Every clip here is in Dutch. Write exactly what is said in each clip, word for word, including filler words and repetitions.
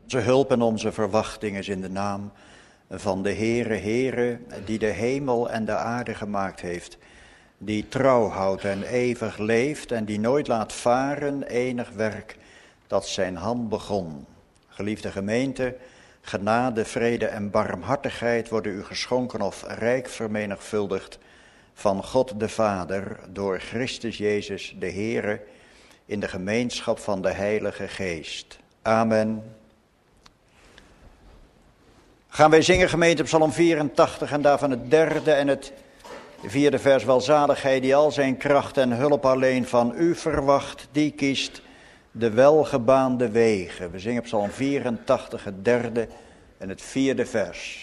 Onze hulp en onze verwachting is in de naam van de Heere, Heere, die de hemel en de aarde gemaakt heeft, die trouw houdt en eeuwig leeft en die nooit laat varen enig werk dat zijn hand begon. Geliefde gemeente, genade, vrede en barmhartigheid worden u geschonken of rijk vermenigvuldigd van God de Vader door Christus Jezus de Heere in de gemeenschap van de Heilige Geest. Amen. Gaan wij zingen, gemeente, Psalm vierentachtig en daarvan het derde en het vierde vers. Welzalig hij die al zijn kracht en hulp alleen van u verwacht, die kiest de welgebaande wegen. We zingen Psalm vierentachtig, het derde en het vierde vers.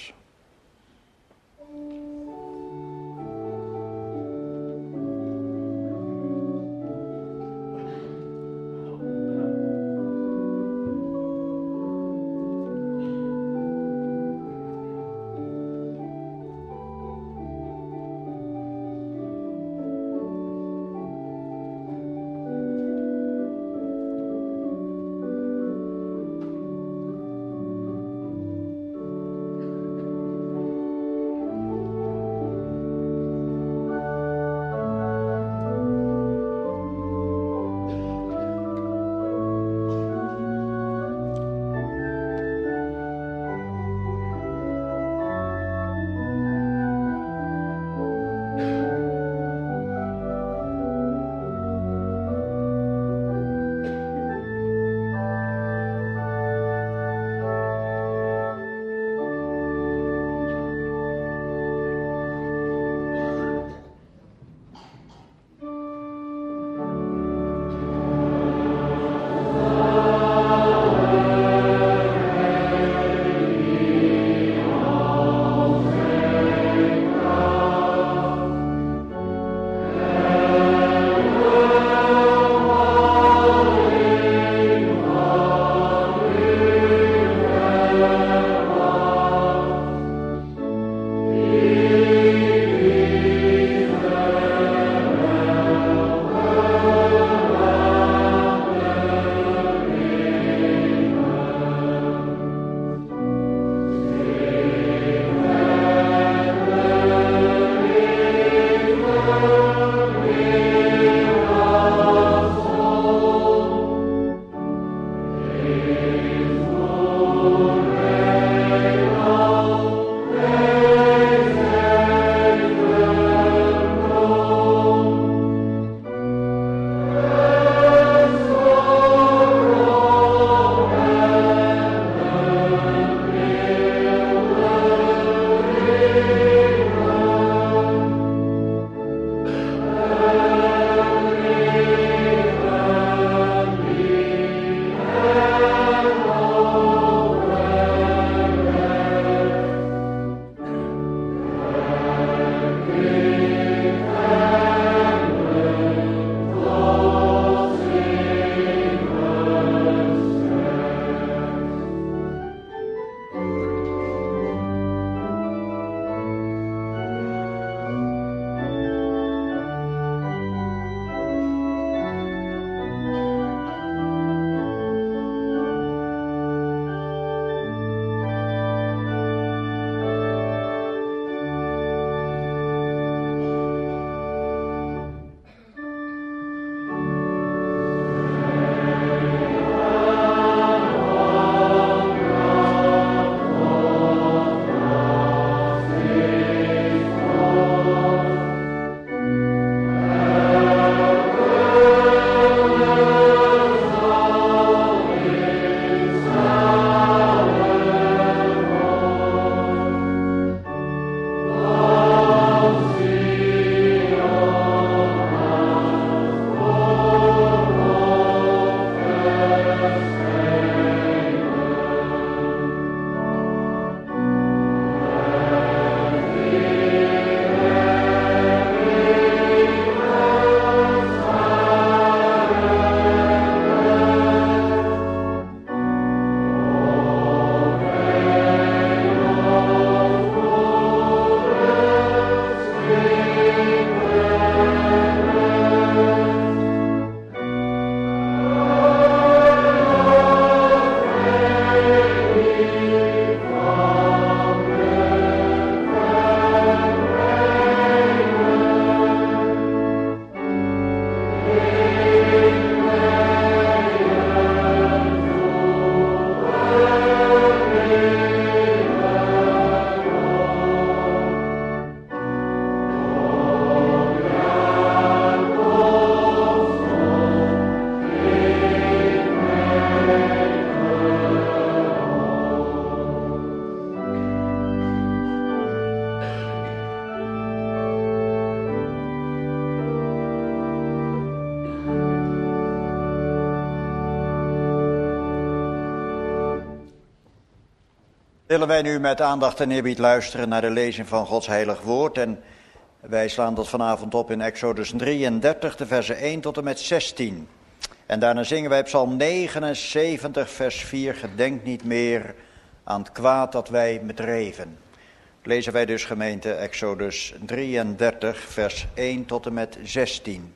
Willen wij nu met aandacht en eerbied luisteren naar de lezing van Gods heilig woord. En wij slaan dat vanavond op in Exodus drieëndertig, de versen één tot en met zestien. En daarna zingen wij Psalm negenenzeventig, vers vier. Gedenk niet meer aan het kwaad dat wij bedreven. Lezen wij dus gemeente Exodus drieëndertig, vers één tot en met zestien.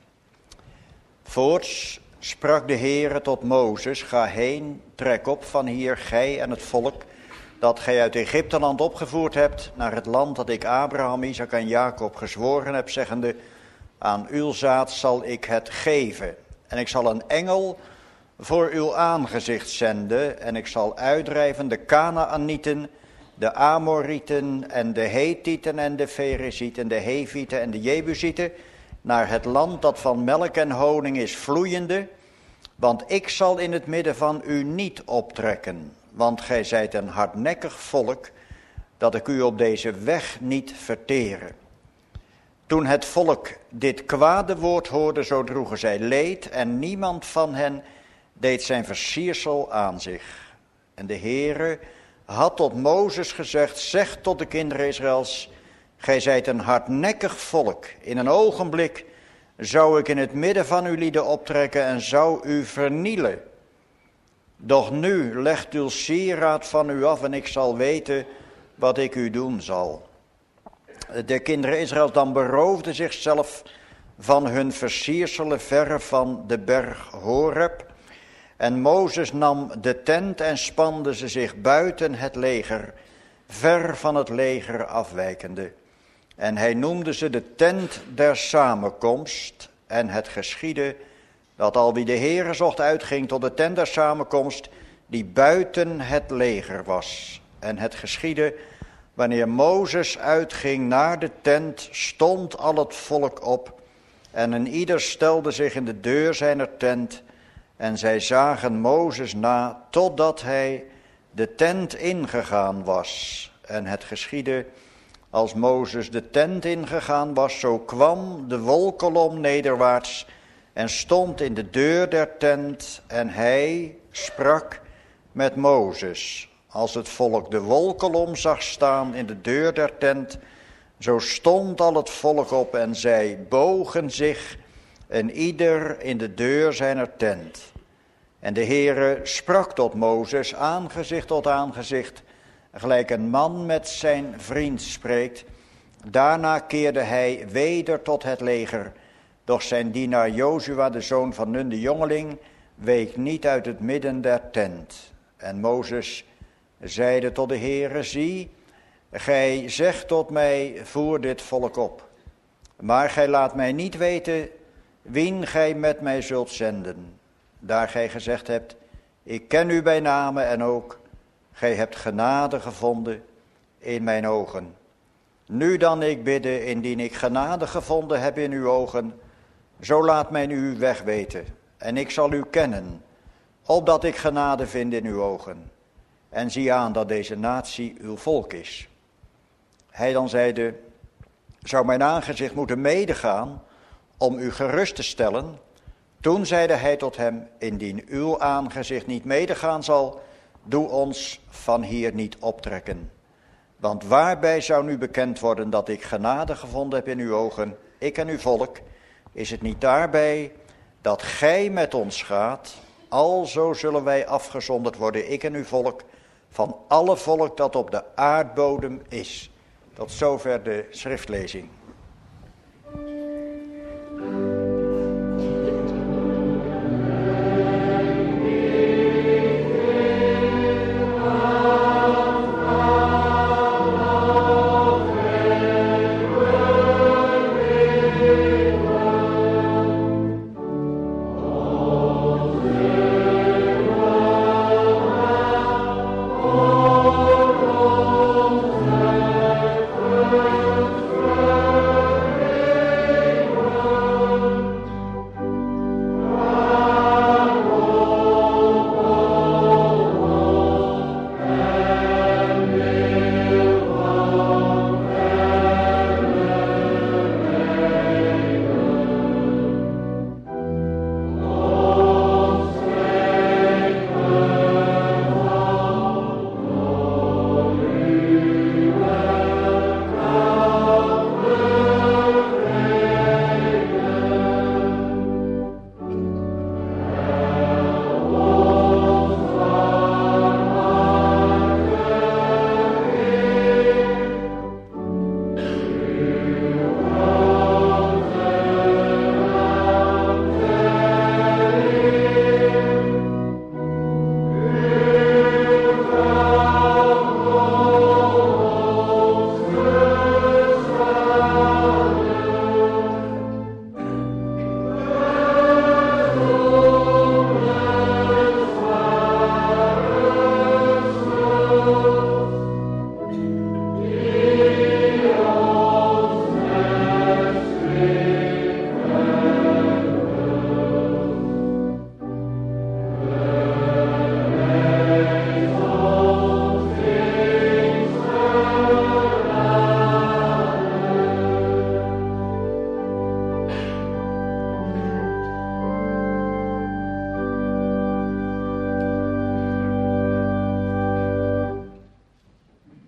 Voorts sprak de Heere tot Mozes: ga heen, trek op van hier, gij en het volk dat gij uit Egypteland opgevoerd hebt, naar het land dat ik Abraham, Isaac en Jacob gezworen heb, zeggende: aan uw zaad zal ik het geven. En ik zal een engel voor uw aangezicht zenden, en ik zal uitdrijven de Kanaanieten, de Amorieten en de Hethieten en de Ferezieten, de Hevieten en de Jebusieten, naar het land dat van melk en honing is vloeiende, want ik zal in het midden van u niet optrekken, want gij zijt een hardnekkig volk, dat ik u op deze weg niet vertere. Toen het volk dit kwade woord hoorde, zo droegen zij leed, en niemand van hen deed zijn versiersel aan zich. En de Heere had tot Mozes gezegd: zeg tot de kinderen Israëls, gij zijt een hardnekkig volk. In een ogenblik zou ik in het midden van uw lieden optrekken en zou u vernielen. Doch nu legt uw sieraad van u af en ik zal weten wat ik u doen zal. De kinderen Israëls dan beroofden zichzelf van hun versierselen verre van de berg Horeb. En Mozes nam de tent en spande ze zich buiten het leger, ver van het leger afwijkende. En hij noemde ze de tent der samenkomst. En het geschiedde dat al wie de Heere zocht uitging tot de tent der samenkomst, die buiten het leger was. En het geschiedde, wanneer Mozes uitging naar de tent, stond al het volk op. En een ieder stelde zich in de deur zijner tent. En zij zagen Mozes na, totdat hij de tent ingegaan was. En het geschiedde, als Mozes de tent ingegaan was, zo kwam de wolkolom nederwaarts en stond in de deur der tent. En hij sprak met Mozes. Als het volk de wolkolom zag staan in de deur der tent, zo stond al het volk op en zij bogen zich, en ieder in de deur zijner tent. En de Heere sprak tot Mozes, aangezicht tot aangezicht, gelijk een man met zijn vriend spreekt. Daarna keerde hij weder tot het leger, doch zijn dienaar Jozua, de zoon van Nun, de jongeling, week niet uit het midden der tent. En Mozes zeide tot de Heere: zie, gij zegt tot mij, voer dit volk op. Maar gij laat mij niet weten wien gij met mij zult zenden. Daar gij gezegd hebt: ik ken u bij name en ook, gij hebt genade gevonden in mijn ogen. Nu dan ik bidde, indien ik genade gevonden heb in uw ogen, zo laat mij uw weg weten, en ik zal u kennen, opdat ik genade vind in uw ogen. En zie aan dat deze natie uw volk is. Hij dan zeide: zou mijn aangezicht moeten medegaan om u gerust te stellen? Toen zeide hij tot hem: indien uw aangezicht niet medegaan zal, doe ons van hier niet optrekken. Want waarbij zou nu bekend worden dat ik genade gevonden heb in uw ogen, ik en uw volk, is het niet daarbij dat gij met ons gaat, alzo zullen wij afgezonderd worden, ik en uw volk, van alle volk dat op de aardbodem is. Tot zover de schriftlezing.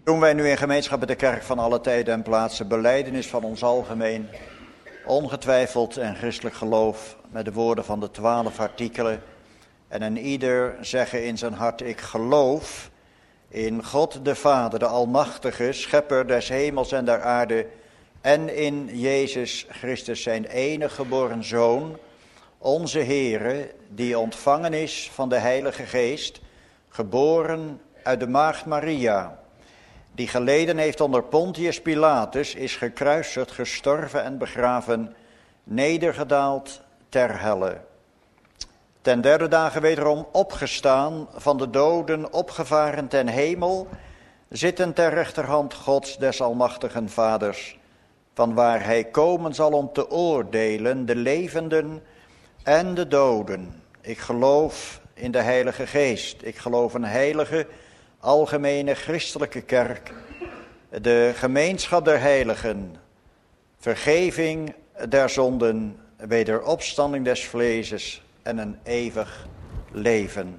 Doen wij nu in gemeenschap met de kerk van alle tijden en plaatsen belijdenis van ons algemeen, ongetwijfeld en christelijk geloof met de woorden van de twaalf artikelen. En een ieder zeggen in zijn hart, ik geloof in God de Vader, de Almachtige, schepper des hemels en der aarde, en in Jezus Christus, zijn enige geboren Zoon, onze Heere, die ontvangen is van de Heilige Geest, geboren uit de maagd Maria, die geleden heeft onder Pontius Pilatus, is gekruisigd, gestorven en begraven, nedergedaald ter helle. Ten derde dagen wederom opgestaan, van de doden opgevaren ten hemel, zitten ter rechterhand Gods des almachtigen Vaders, vanwaar hij komen zal om te oordelen de levenden en de doden. Ik geloof in de Heilige Geest, ik geloof een heilige, algemene christelijke kerk, de gemeenschap der heiligen, vergeving der zonden, wederopstanding des vleeses en een eeuwig leven.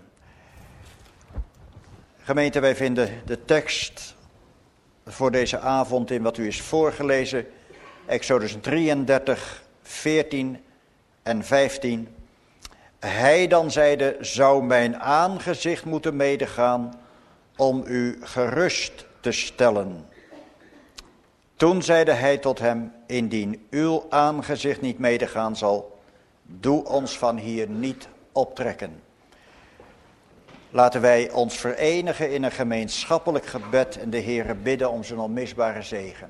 Gemeente, wij vinden de tekst voor deze avond in wat u is voorgelezen, Exodus drieëndertig, veertien en vijftien. Hij dan zeide, zou mijn aangezicht moeten medegaan om u gerust te stellen. Toen zeide hij tot hem, indien uw aangezicht niet medegaan zal, doe ons van hier niet optrekken. Laten wij ons verenigen in een gemeenschappelijk gebed en de Heere bidden om zijn onmisbare zegen.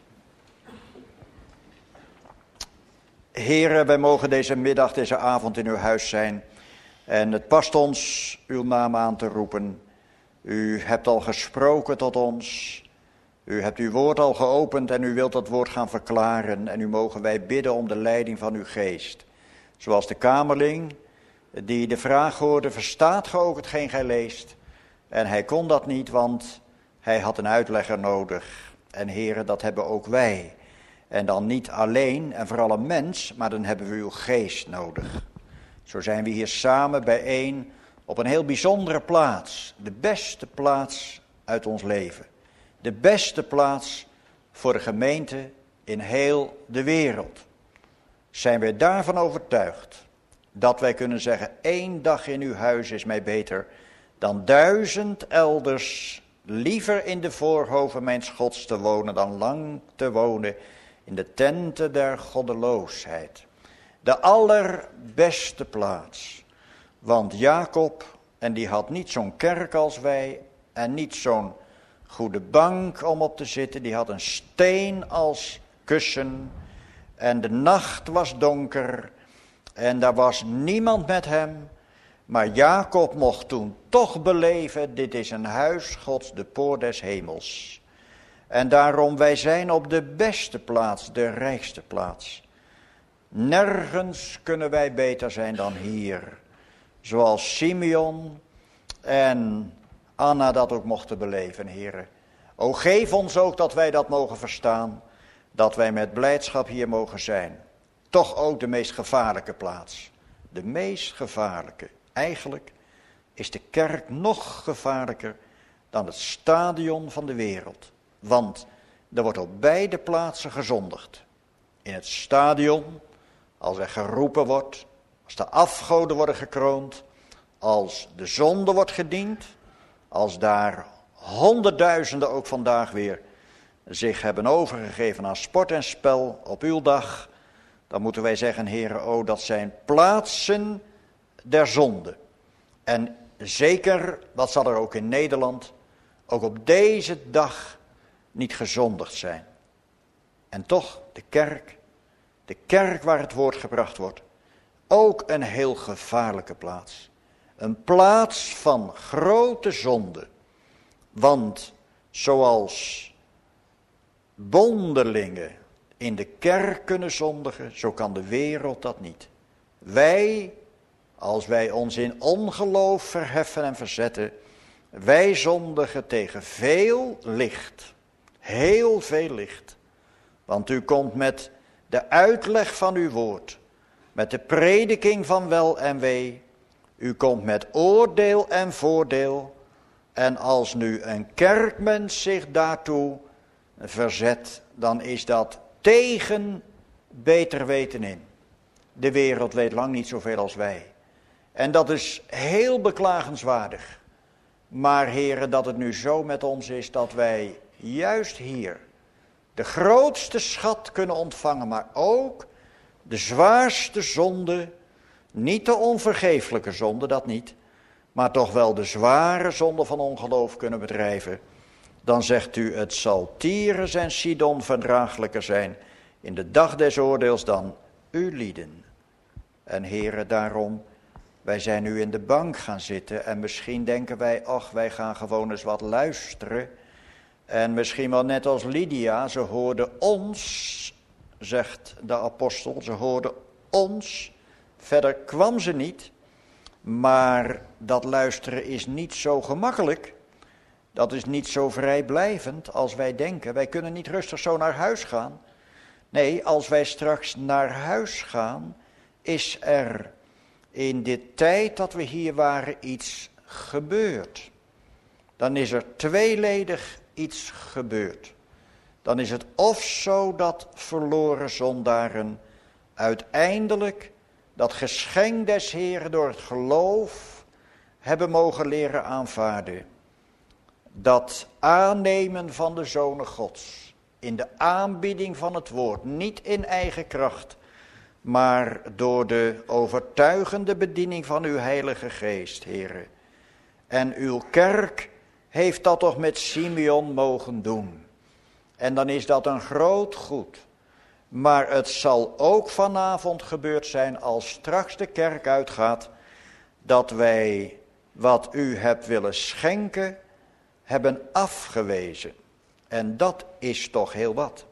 Heere, wij mogen deze middag, deze avond in uw huis zijn. En het past ons uw naam aan te roepen. U hebt al gesproken tot ons. U hebt uw woord al geopend en u wilt dat woord gaan verklaren. En nu mogen wij bidden om de leiding van uw geest. Zoals de kamerling die de vraag hoorde, verstaat ge ook hetgeen gij leest? En hij kon dat niet, want hij had een uitlegger nodig. En heren, dat hebben ook wij. En dan niet alleen en vooral een mens, maar dan hebben we uw geest nodig. Zo zijn we hier samen bijeen op een heel bijzondere plaats. De beste plaats uit ons leven. De beste plaats voor de gemeente in heel de wereld. Zijn wij daarvan overtuigd dat wij kunnen zeggen, één dag in uw huis is mij beter dan duizend elders, liever in de voorhoven mijns Gods te wonen dan lang te wonen in de tenten der goddeloosheid. De allerbeste plaats. Want Jacob, en die had niet zo'n kerk als wij en niet zo'n goede bank om op te zitten, die had een steen als kussen en de nacht was donker en daar was niemand met hem. Maar Jacob mocht toen toch beleven, dit is een huis Gods, de poort des hemels. En daarom, wij zijn op de beste plaats, de rijkste plaats. Nergens kunnen wij beter zijn dan hier. Zoals Simeon en Anna dat ook mochten beleven, heren. O, geef ons ook dat wij dat mogen verstaan, dat wij met blijdschap hier mogen zijn. Toch ook de meest gevaarlijke plaats. De meest gevaarlijke. Eigenlijk is de kerk nog gevaarlijker dan het stadion van de wereld. Want er wordt op beide plaatsen gezondigd. In het stadion, als er geroepen wordt, als de afgoden worden gekroond, als de zonde wordt gediend, als daar honderdduizenden ook vandaag weer zich hebben overgegeven aan sport en spel op uw dag, dan moeten wij zeggen, heren, o, dat zijn plaatsen der zonde. En zeker, dat zal er ook in Nederland, ook op deze dag niet gezondigd zijn. En toch, de kerk, de kerk waar het woord gebracht wordt, ook een heel gevaarlijke plaats. Een plaats van grote zonde. Want zoals bondelingen in de kerk kunnen zondigen, zo kan de wereld dat niet. Wij, als wij ons in ongeloof verheffen en verzetten, wij zondigen tegen veel licht. Heel veel licht. Want u komt met de uitleg van uw woord, met de prediking van wel en wee. U komt met oordeel en voordeel, En als nu een kerkmens zich daartoe verzet, dan is dat tegen beter weten in. De wereld weet lang niet zoveel als wij. En dat is heel beklagenswaardig. Maar heren, dat het nu zo met ons is dat wij juist hier de grootste schat kunnen ontvangen, maar ook de zwaarste zonde, niet de onvergeeflijke zonde, dat niet, maar toch wel de zware zonde van ongeloof kunnen bedrijven. Dan zegt u, het zal Tyrus en Sidon verdraaglijker zijn in de dag des oordeels dan u lieden. En heren, daarom, wij zijn nu in de bank gaan zitten en misschien denken wij, ach, wij gaan gewoon eens wat luisteren. En misschien wel net als Lydia, ze hoorden ons, zegt de apostel, ze hoorden ons. Verder kwam ze niet, maar dat luisteren is niet zo gemakkelijk. Dat is niet zo vrijblijvend als wij denken. Wij kunnen niet rustig zo naar huis gaan. Nee, als wij straks naar huis gaan, is er in de tijd dat we hier waren iets gebeurd. Dan is er tweeledig iets gebeurd. Dan is het of zo dat verloren zondaren uiteindelijk dat geschenk des Heeren door het geloof hebben mogen leren aanvaarden. Dat aannemen van de Zonen Gods in de aanbieding van het woord, niet in eigen kracht, maar door de overtuigende bediening van uw Heilige Geest, Heere. En uw kerk heeft dat toch met Simeon mogen doen. En dan is dat een groot goed. Maar het zal ook vanavond gebeurd zijn als straks de kerk uitgaat, dat wij wat u hebt willen schenken, hebben afgewezen. En dat is toch heel wat.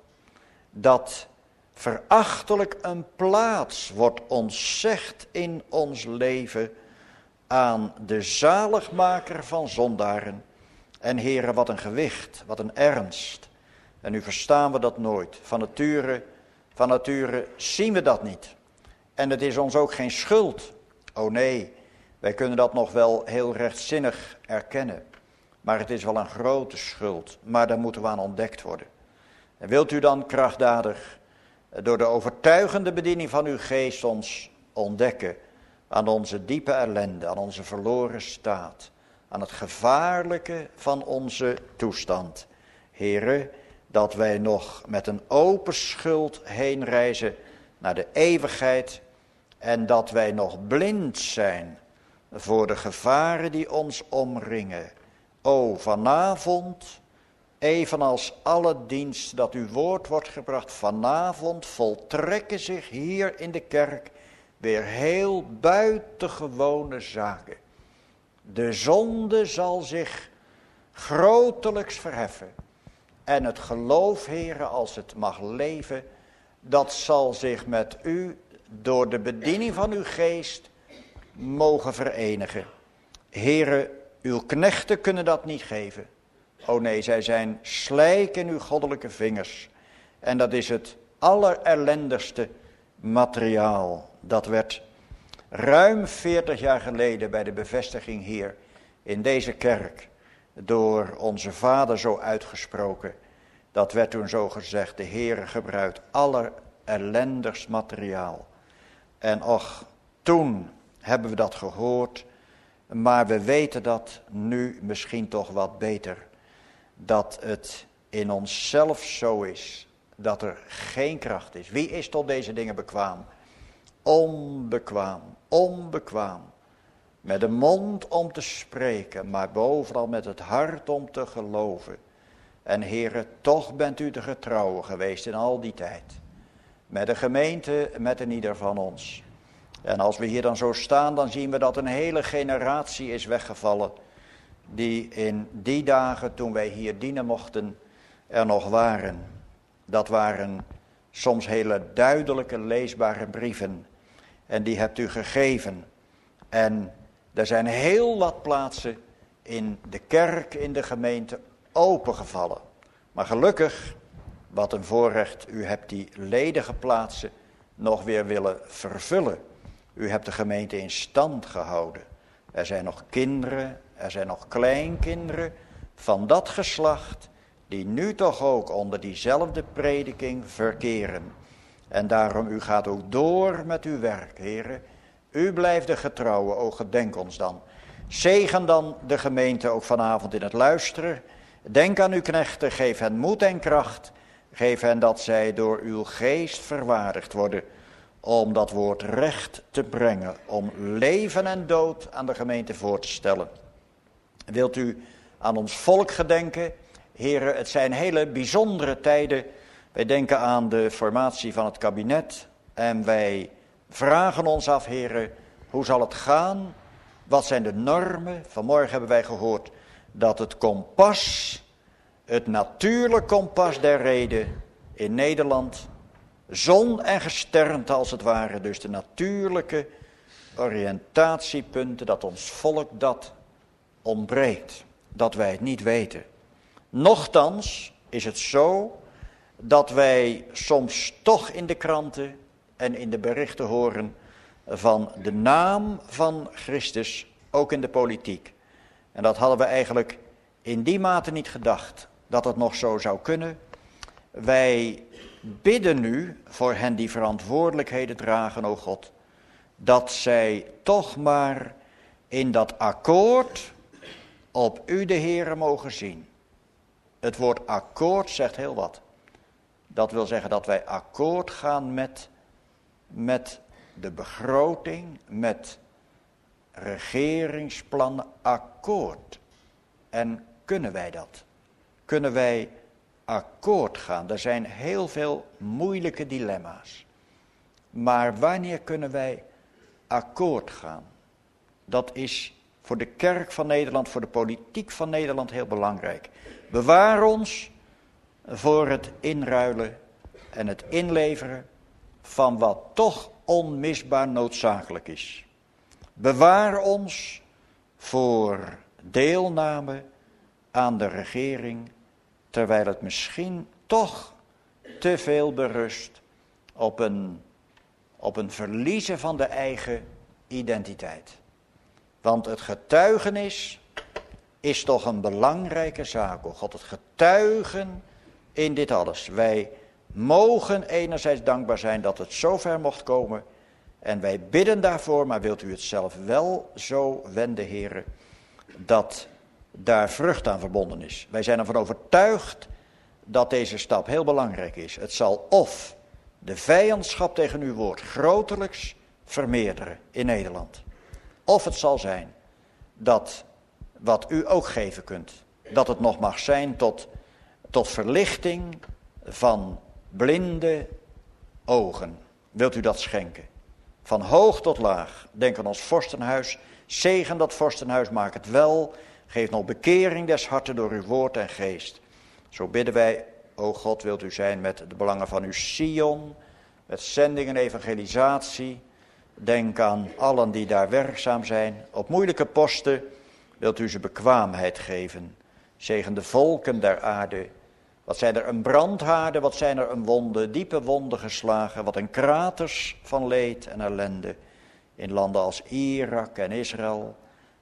Dat verachtelijk een plaats wordt ontzegd in ons leven aan de zaligmaker van zondaren. En heren, wat een gewicht, wat een ernst. En nu verstaan we dat nooit. Van nature, van nature zien we dat niet. En het is ons ook geen schuld. Oh nee, wij kunnen dat nog wel heel rechtzinnig erkennen. Maar het is wel een grote schuld. Maar daar moeten we aan ontdekt worden. En wilt u dan krachtdadig door de overtuigende bediening van uw geest ons ontdekken aan onze diepe ellende, aan onze verloren staat, aan het gevaarlijke van onze toestand. Here, dat wij nog met een open schuld heen reizen naar de eeuwigheid en dat wij nog blind zijn voor de gevaren die ons omringen. O, vanavond, evenals alle dienst dat uw woord wordt gebracht, vanavond voltrekken zich hier in de kerk weer heel buitengewone zaken. De zonde zal zich grotelijks verheffen. En het geloof, Heere, als het mag leven, dat zal zich met u door de bediening van uw geest mogen verenigen. Heere, uw knechten kunnen dat niet geven. O nee, zij zijn slijk in uw goddelijke vingers. En dat is het allerellendigste materiaal. Dat werd ruim veertig jaar geleden bij de bevestiging hier in deze kerk door onze vader zo uitgesproken. Dat werd toen zo gezegd, de Heere gebruikt allerellendigst materiaal. En och, toen hebben we dat gehoord, maar we weten dat nu misschien toch wat beter. Dat het in onszelf zo is, dat er geen kracht is. Wie is tot deze dingen bekwaam? Onbekwaam, onbekwaam. Met de mond om te spreken, maar bovenal met het hart om te geloven. En Heere, toch bent u de getrouwe geweest in al die tijd. Met de gemeente, met een ieder van ons. En als we hier dan zo staan, dan zien we dat een hele generatie is weggevallen. Die in die dagen, toen wij hier dienen mochten, er nog waren. Dat waren soms hele duidelijke, leesbare brieven. En die hebt u gegeven. En er zijn heel wat plaatsen in de kerk, in de gemeente, opengevallen. Maar gelukkig, wat een voorrecht, u hebt die ledige plaatsen nog weer willen vervullen. U hebt de gemeente in stand gehouden. Er zijn nog kinderen Er zijn nog kleinkinderen van dat geslacht die nu toch ook onder diezelfde prediking verkeren. En daarom, u gaat ook door met uw werk, heren. U blijft de getrouwe, o gedenk ons dan. Zegen dan de gemeente ook vanavond in het luisteren. Denk aan uw knechten, geef hen moed en kracht. Geef hen dat zij door uw geest verwaardigd worden om dat woord recht te brengen. Om leven en dood aan de gemeente voor te stellen. Wilt u aan ons volk gedenken? Heren, het zijn hele bijzondere tijden. Wij denken aan de formatie van het kabinet. En wij vragen ons af, heren, hoe zal het gaan? Wat zijn de normen? Vanmorgen hebben wij gehoord dat het kompas, het natuurlijk kompas der rede in Nederland, zon en gesternte als het ware, dus de natuurlijke oriëntatiepunten, dat ons volk dat ontbreekt, dat wij het niet weten. Nochtans is het zo dat wij soms toch in de kranten en in de berichten horen van de naam van Christus, ook in de politiek. En dat hadden we eigenlijk in die mate niet gedacht, dat het nog zo zou kunnen. Wij bidden nu voor hen die verantwoordelijkheden dragen, o God, dat zij toch maar in dat akkoord op u de Heere mogen zien. Het woord akkoord zegt heel wat. Dat wil zeggen dat wij akkoord gaan met, met de begroting, met regeringsplannen, akkoord. En kunnen wij dat? Kunnen wij akkoord gaan? Er zijn heel veel moeilijke dilemma's. Maar wanneer kunnen wij akkoord gaan? Dat is voor de kerk van Nederland, voor de politiek van Nederland heel belangrijk. Bewaar ons voor het inruilen en het inleveren van wat toch onmisbaar noodzakelijk is. Bewaar ons voor deelname aan de regering, terwijl het misschien toch te veel berust op een, op een verliezen van de eigen identiteit. Want het getuigenis is toch een belangrijke zaak, o God, het getuigen in dit alles. Wij mogen enerzijds dankbaar zijn dat het zover mocht komen. En wij bidden daarvoor, maar wilt u het zelf wel zo wenden, heren, dat daar vrucht aan verbonden is. Wij zijn ervan overtuigd dat deze stap heel belangrijk is. Het zal of de vijandschap tegen uw woord grotelijks vermeerderen in Nederland. Of het zal zijn dat wat u ook geven kunt, dat het nog mag zijn tot, tot verlichting van blinde ogen. Wilt u dat schenken? Van hoog tot laag. Denk aan ons vorstenhuis. Zegen dat vorstenhuis, maak het wel. Geef nog bekering des harten door uw woord en geest. Zo bidden wij, o God, wilt u zijn met de belangen van uw Sion, met zending en evangelisatie. Denk aan allen die daar werkzaam zijn. Op moeilijke posten wilt u ze bekwaamheid geven. Zegen de volken der aarde. Wat zijn er een brandhaarden, wat zijn er een wonden, diepe wonden geslagen. Wat een kraters van leed en ellende in landen als Irak en Israël.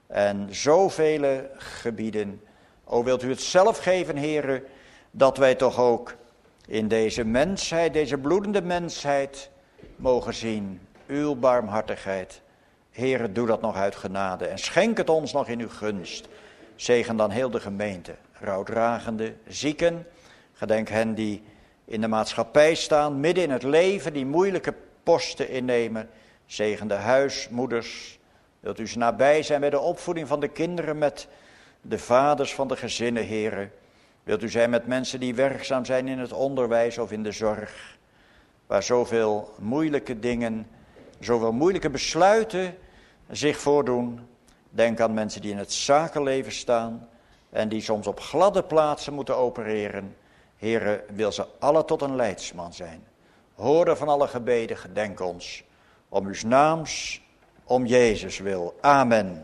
En zoveel gebieden. O, wilt u het zelf geven, heren, dat wij toch ook in deze mensheid, deze bloedende mensheid, mogen zien uw barmhartigheid. Heren, doe dat nog uit genade en schenk het ons nog in uw gunst. Zegen dan heel de gemeente, rouwdragende, zieken. Gedenk hen die in de maatschappij staan, midden in het leven, die moeilijke posten innemen. Zegen de huismoeders. Wilt u ze nabij zijn bij de opvoeding van de kinderen met de vaders van de gezinnen, heren. Wilt u zijn met mensen die werkzaam zijn in het onderwijs of in de zorg. Waar zoveel moeilijke dingen, zoveel moeilijke besluiten zich voordoen. Denk aan mensen die in het zakenleven staan en die soms op gladde plaatsen moeten opereren. Heren, wil ze alle tot een leidsman zijn. Horen van alle gebeden, gedenk ons. Om uw naams, om Jezus wil. Amen.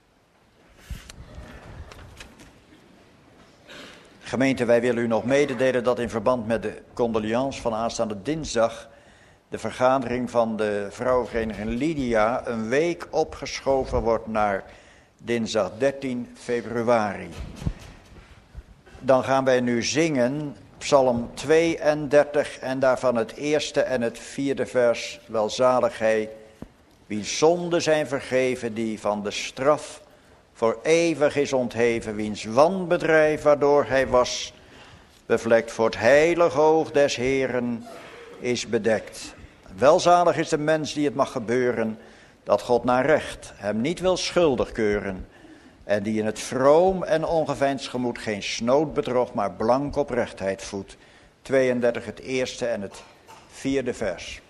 Gemeente, wij willen u nog mededelen dat in verband met de condoleance van aanstaande dinsdag de vergadering van de vrouwenvereniging Lydia een week opgeschoven wordt naar dinsdag dertien februari. Dan gaan wij nu zingen Psalm tweeëndertig en daarvan het eerste en het vierde vers. Welzalig hij, wiens zonden zijn vergeven, die van de straf voor eeuwig is ontheven, wiens wanbedrijf waardoor hij was bevlekt voor het heilige oog des Heeren is bedekt. Welzalig is de mens die het mag gebeuren, dat God naar recht hem niet wil schuldig keuren, en die in het vroom en ongeveinsd gemoed geen snood bedrog, maar blank oprechtheid voedt. tweeëndertig het eerste en het vierde vers.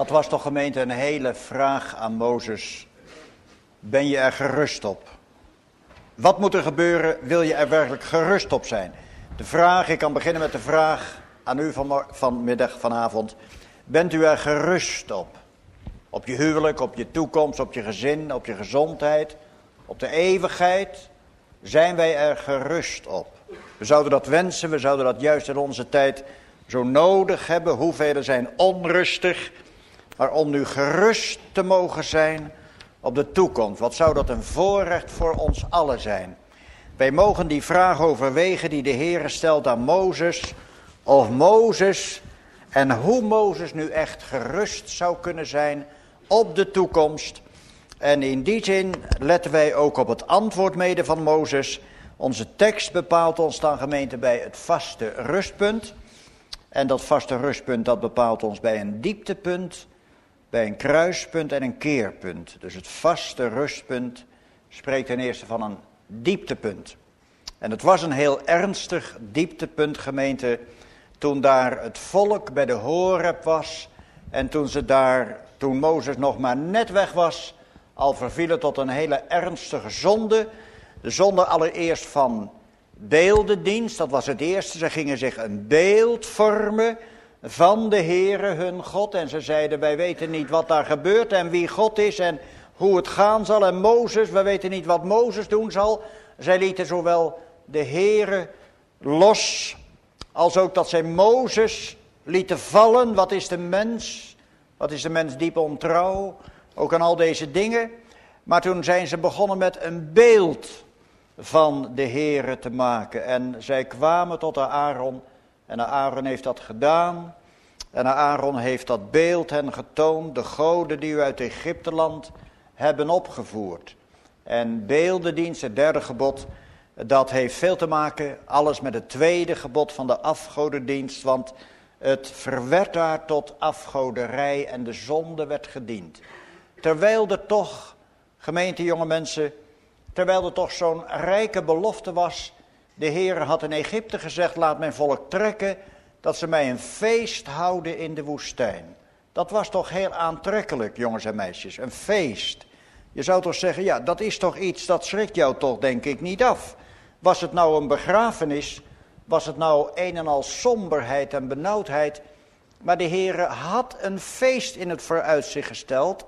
Dat was toch, gemeente, een hele vraag aan Mozes. Ben je er gerust op? Wat moet er gebeuren? Wil je er werkelijk gerust op zijn? De vraag, ik kan beginnen met de vraag aan u van, vanmiddag, vanavond. Bent u er gerust op? Op je huwelijk, op je toekomst, op je gezin, op je gezondheid, op de eeuwigheid? Zijn wij er gerust op? We zouden dat wensen, we zouden dat juist in onze tijd zo nodig hebben. Hoeveel zijn onrustig, maar om nu gerust te mogen zijn op de toekomst. Wat zou dat een voorrecht voor ons allen zijn? Wij mogen die vraag overwegen die de Heer stelt aan Mozes. Of Mozes en hoe Mozes nu echt gerust zou kunnen zijn op de toekomst. En in die zin letten wij ook op het antwoord mede van Mozes. Onze tekst bepaalt ons dan, gemeente, bij het vaste rustpunt. En dat vaste rustpunt, dat bepaalt ons bij een dieptepunt, bij een kruispunt en een keerpunt. Dus het vaste rustpunt spreekt ten eerste van een dieptepunt. En het was een heel ernstig dieptepunt, gemeente, toen daar het volk bij de Horeb was. En toen ze daar, toen Mozes nog maar net weg was, al vervielen tot een hele ernstige zonde. De zonde allereerst van beeldendienst, dat was het eerste. Ze gingen zich een beeld vormen van de Heere hun God. En ze zeiden, wij weten niet wat daar gebeurt en wie God is en hoe het gaan zal. En Mozes, we weten niet wat Mozes doen zal. Zij lieten zowel de Heere los, als ook dat zij Mozes lieten vallen. Wat is de mens? Wat is de mens diep ontrouw? Ook aan al deze dingen. Maar toen zijn ze begonnen met een beeld van de Heere te maken. En zij kwamen tot Aaron. En Aaron heeft dat gedaan. En Aaron heeft dat beeld hen getoond. De goden die u uit Egypteland hebben opgevoerd. En beeldendienst, het derde gebod, dat heeft veel te maken, alles met het tweede gebod van de afgodendienst. Want het verwerd daar tot afgoderij en de zonde werd gediend. Terwijl er toch, gemeente jonge mensen, terwijl er toch zo'n rijke belofte was. De Heer had in Egypte gezegd, laat mijn volk trekken, dat ze mij een feest houden in de woestijn. Dat was toch heel aantrekkelijk, jongens en meisjes, een feest. Je zou toch zeggen, ja, dat is toch iets, dat schrikt jou toch denk ik niet af. Was het nou een begrafenis, was het nou een en al somberheid en benauwdheid. Maar de Heer had een feest in het vooruitzicht gesteld.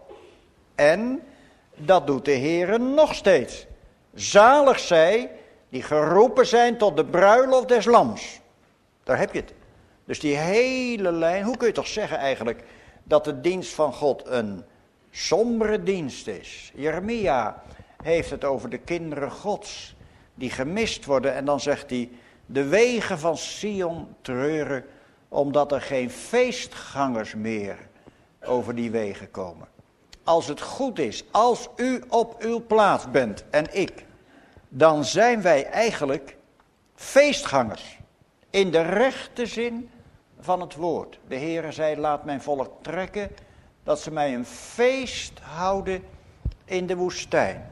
En dat doet de Heer nog steeds. Zalig zij die geroepen zijn tot de bruiloft des lams. Daar heb je het. Dus die hele lijn, hoe kun je toch zeggen eigenlijk dat de dienst van God een sombere dienst is. Jeremia heeft het over de kinderen Gods die gemist worden. En dan zegt hij, de wegen van Sion treuren, omdat er geen feestgangers meer over die wegen komen. Als het goed is, als u op uw plaats bent en ik, dan zijn wij eigenlijk feestgangers. In de rechte zin van het woord. De Heere zei, laat mijn volk trekken, dat ze mij een feest houden in de woestijn.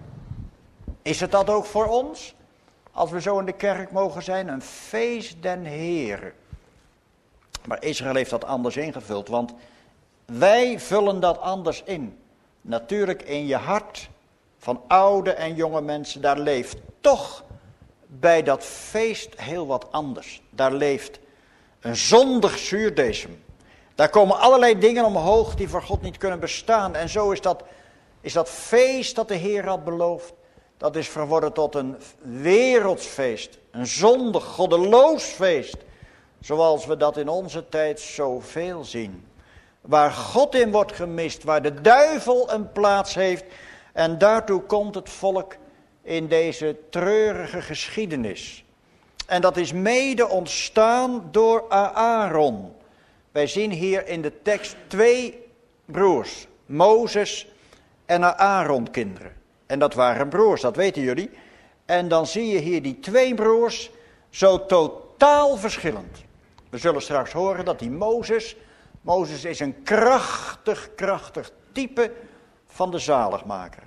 Is het dat ook voor ons? Als we zo in de kerk mogen zijn, een feest den Heere. Maar Israël heeft dat anders ingevuld, want wij vullen dat anders in. Natuurlijk in je hart van oude en jonge mensen, daar leeft toch bij dat feest heel wat anders. Daar leeft een zondig zuurdesem. Daar komen allerlei dingen omhoog die voor God niet kunnen bestaan. En zo is dat, is dat feest dat de Heer had beloofd, dat is verworden tot een wereldsfeest. Een zondig, goddeloos feest. Zoals we dat in onze tijd zoveel zien. Waar God in wordt gemist, waar de duivel een plaats heeft. En daartoe komt het volk in deze treurige geschiedenis. En dat is mede ontstaan door Aaron. Wij zien hier in de tekst twee broers, Mozes en Aaron kinderen. En dat waren broers, dat weten jullie. En dan zie je hier die twee broers zo totaal verschillend. We zullen straks horen dat die Mozes, Mozes is een krachtig, krachtig type van de zaligmaker.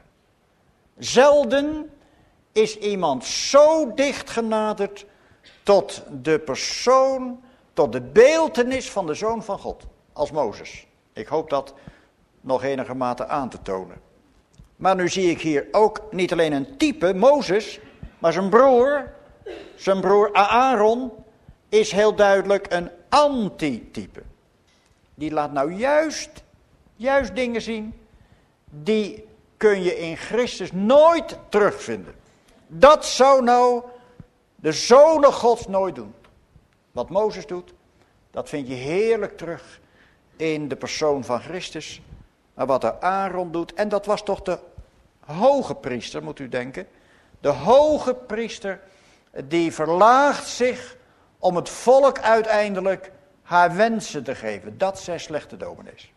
Zelden is iemand zo dicht genaderd tot de persoon, tot de beeltenis van de Zoon van God, als Mozes. Ik hoop dat nog enige mate aan te tonen. Maar nu zie ik hier ook niet alleen een type, Mozes, maar zijn broer, zijn broer Aaron, is heel duidelijk een antitype. Die laat nou juist, juist dingen zien, die kun je in Christus nooit terugvinden. Dat zou nou de zonen Gods nooit doen. Wat Mozes doet, dat vind je heerlijk terug in de persoon van Christus. Maar wat er Aaron doet, en dat was toch de hoge priester, moet u denken. De hoge priester, die verlaagt zich om het volk uiteindelijk haar wensen te geven. Dat zijn slechte dominees.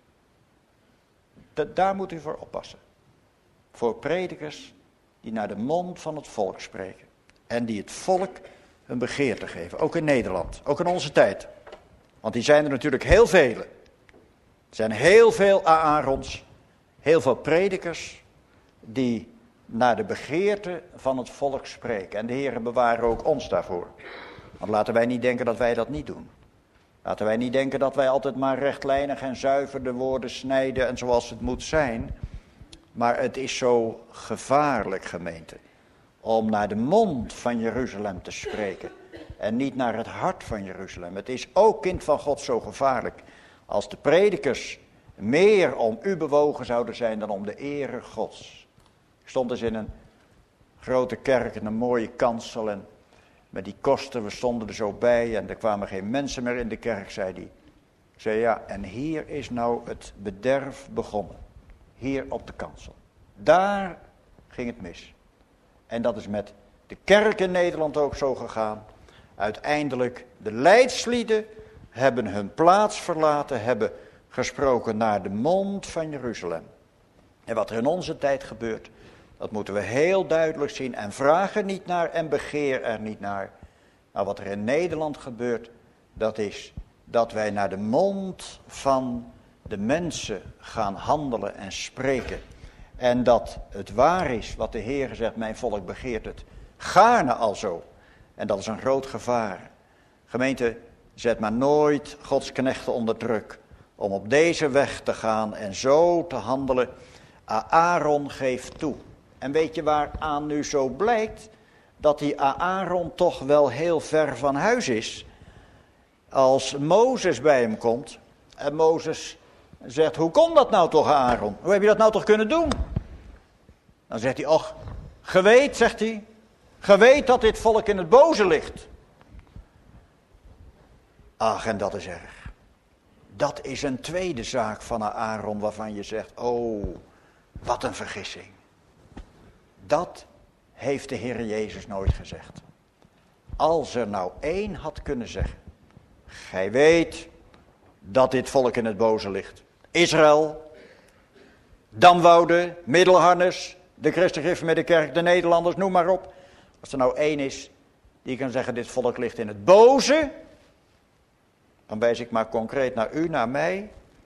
Dat, daar moet u voor oppassen. Voor predikers die naar de mond van het volk spreken. En die het volk een begeerte geven. Ook in Nederland, ook in onze tijd. Want die zijn er natuurlijk heel vele. Er zijn heel veel Aarons, heel veel predikers die naar de begeerte van het volk spreken. En de Heere bewaren ook ons daarvoor. Want laten wij niet denken dat wij dat niet doen. Laten wij niet denken dat wij altijd maar rechtlijnig en zuiver de woorden snijden en zoals het moet zijn. Maar het is zo gevaarlijk, gemeente, om naar de mond van Jeruzalem te spreken en niet naar het hart van Jeruzalem. Het is ook, kind van God, zo gevaarlijk als de predikers meer om u bewogen zouden zijn dan om de ere Gods. Ik stond dus in een grote kerk in een mooie kansel en met die kosten, we stonden er zo bij en er kwamen geen mensen meer in de kerk, zei hij. Ik zei ja, en hier is nou het bederf begonnen. Hier op de kansel. Daar ging het mis. En dat is met de kerk in Nederland ook zo gegaan. Uiteindelijk, de leidslieden hebben hun plaats verlaten, hebben gesproken naar de mond van Jeruzalem. En wat er in onze tijd gebeurt, dat moeten we heel duidelijk zien. En vraag er niet naar en begeer er niet naar. Maar wat er in Nederland gebeurt, dat is dat wij naar de mond van de mensen gaan handelen en spreken. En dat het waar is wat de Heer zegt, mijn volk begeert het. Gaarne alzo. En dat is een groot gevaar. Gemeente, zet maar nooit Gods knechten onder druk om op deze weg te gaan en zo te handelen. Aaron geeft toe. En weet je waaraan nu zo blijkt? Dat die Aaron toch wel heel ver van huis is. Als Mozes bij hem komt en Mozes zegt, hoe kon dat nou toch, Aaron? Hoe heb je dat nou toch kunnen doen? Dan zegt hij, och, ge weet, zegt hij, ge weet dat dit volk in het boze ligt. Ach, en dat is erg. Dat is een tweede zaak van Aaron waarvan je zegt, oh, wat een vergissing. Dat heeft de Heer Jezus nooit gezegd. Als er nou één had kunnen zeggen, gij weet dat dit volk in het boze ligt. Israël, Damwoude, Middelharnis, de Christengereformeerde Kerk, de Nederlanders, noem maar op. Als er nou één is die kan zeggen, dit volk ligt in het boze, dan wijs ik maar concreet naar u, naar mij.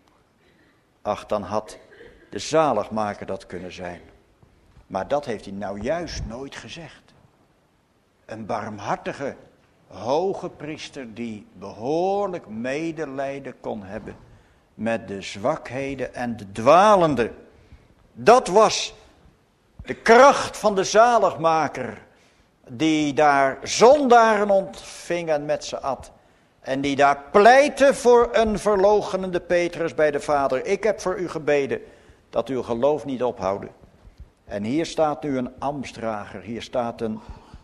Ach, dan had de zaligmaker dat kunnen zijn. Maar dat heeft hij nou juist nooit gezegd. Een barmhartige, hoge priester die behoorlijk medelijden kon hebben met de zwakheden en de dwalenden. Dat was de kracht van de zaligmaker die daar zondaren ontving en met ze at. En die daar pleitte voor een verloochenende Petrus bij de Vader. Ik heb voor u gebeden dat uw geloof niet ophouden. En hier staat nu een ambtsdrager, hier staat een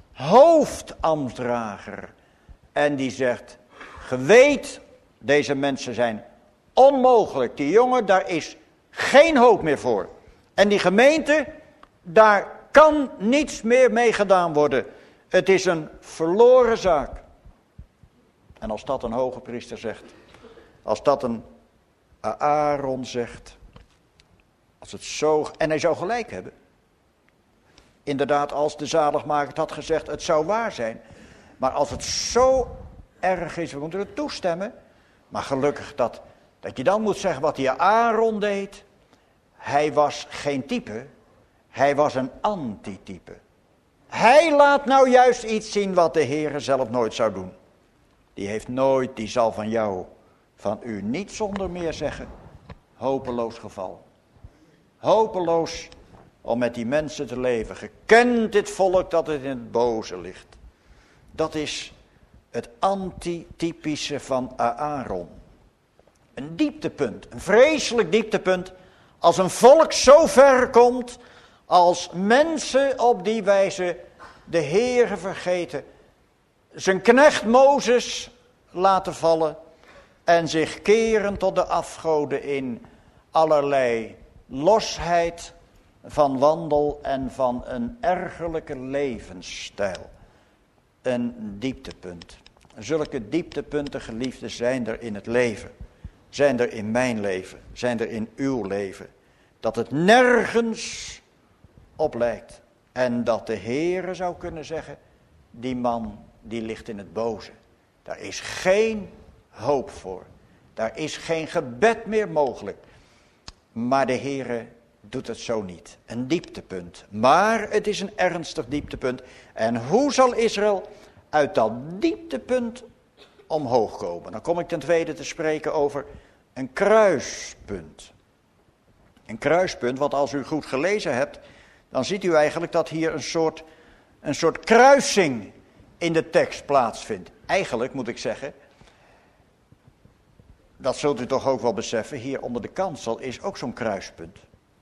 hoofdambtsdrager. En die zegt, ge weet, deze mensen zijn onmogelijk. Die jongen, daar is geen hoop meer voor. En die gemeente, daar kan niets meer mee gedaan worden. Het is een verloren zaak. En als dat een hoge priester zegt, als dat een Aaron zegt, als het zo, en hij zou gelijk hebben. Inderdaad, als de zaligmaker het had gezegd, het zou waar zijn. Maar als het zo erg is, we moeten het toestemmen. Maar gelukkig dat, dat je dan moet zeggen wat die Aaron deed. Hij was geen type, hij was een antitype. Hij laat nou juist iets zien wat de Heere zelf nooit zou doen. Die heeft nooit, die zal van jou, van u niet zonder meer zeggen, hopeloos geval. Hopeloos om met die mensen te leven. Gekend dit volk dat het in het boze ligt. Dat is het antitypische van Aaron. Een dieptepunt, een vreselijk dieptepunt. Als een volk zo ver komt, als mensen op die wijze de Heere vergeten. Zijn knecht Mozes laten vallen en zich keren tot de afgoden in allerlei losheid van wandel en van een ergerlijke levensstijl. Een dieptepunt. Zulke dieptepunten, geliefden, zijn er in het leven. Zijn er in mijn leven. Zijn er in uw leven. Dat het nergens op lijkt. En dat de Heere zou kunnen zeggen, die man die ligt in het boze. Daar is geen hoop voor. Daar is geen gebed meer mogelijk. Maar de Heere doet het zo niet. Een dieptepunt. Maar het is een ernstig dieptepunt. En hoe zal Israël uit dat dieptepunt omhoog komen? Dan kom ik ten tweede te spreken over een kruispunt. Een kruispunt, want als u goed gelezen hebt, dan ziet u eigenlijk dat hier een soort, een soort kruising in de tekst plaatsvindt. Eigenlijk moet ik zeggen, dat zult u toch ook wel beseffen, hier onder de kansel is ook zo'n kruispunt.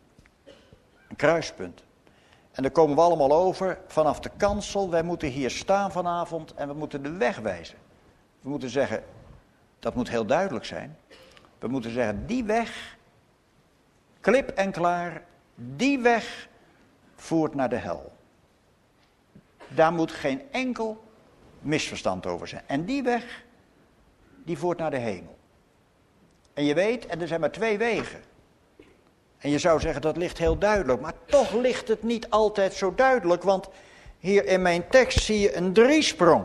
Een kruispunt. En daar komen we allemaal over vanaf de kansel. Wij moeten hier staan vanavond en we moeten de weg wijzen. We moeten zeggen, dat moet heel duidelijk zijn. We moeten zeggen, die weg, klip en klaar, die weg voert naar de hel. Daar moet geen enkel misverstand over zijn. En die weg, die voert naar de hemel. En je weet, en er zijn maar twee wegen. En je zou zeggen, dat ligt heel duidelijk. Maar toch ligt het niet altijd zo duidelijk. Want hier in mijn tekst zie je een driesprong.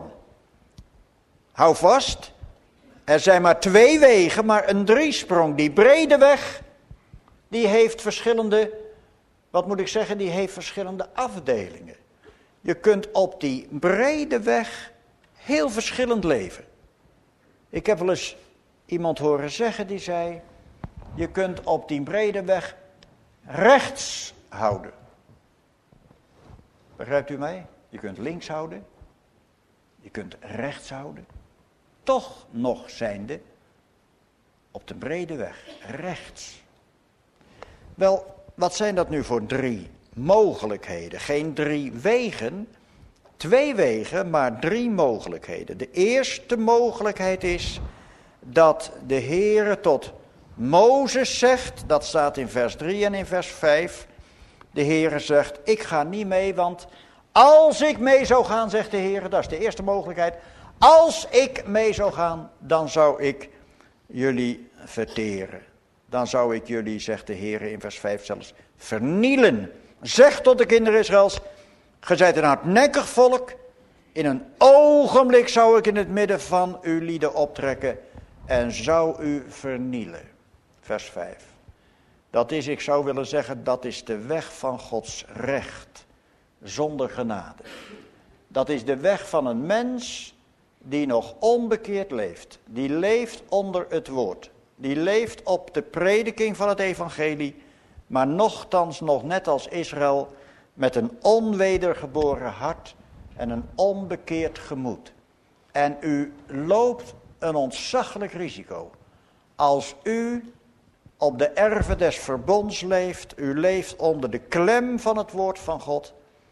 Hou vast. Er zijn maar twee wegen, maar een driesprong. Die brede weg, die heeft verschillende, wat moet ik zeggen, die heeft verschillende afdelingen. Je kunt op die brede weg heel verschillend leven. Ik heb wel eens iemand horen zeggen die zei, je kunt op die brede weg rechts houden. Begrijpt u mij? Je kunt links houden. Je kunt rechts houden. Toch nog zijnde op de brede weg rechts. Wel, wat zijn dat nu voor drie mogelijkheden? Geen drie wegen, twee wegen, maar drie mogelijkheden. De eerste mogelijkheid is dat de Heere tot Mozes zegt, dat staat in vers drie en in vers vijf. De Heere zegt, ik ga niet mee, want als ik mee zou gaan, zegt de Heere, dat is de eerste mogelijkheid. Als ik mee zou gaan, dan zou ik jullie verteren. Dan zou ik jullie, zegt de Heere in vers vijf zelfs, vernielen. Zeg tot de kinderen Israëls, ge zijt een hardnekkig volk. In een ogenblik zou ik in het midden van uw lieden optrekken en zou u vernielen. Vers vijf. Dat is, ik zou willen zeggen, dat is de weg van Gods recht, zonder genade. Dat is de weg van een mens die nog onbekeerd leeft. Die leeft onder het woord. Die leeft op de prediking van het evangelie, maar nochtans nog net als Israël met een onwedergeboren hart en een onbekeerd gemoed. En u loopt een ontzaglijk risico. Als u op de erven des verbonds leeft, u leeft onder de klem van het woord van God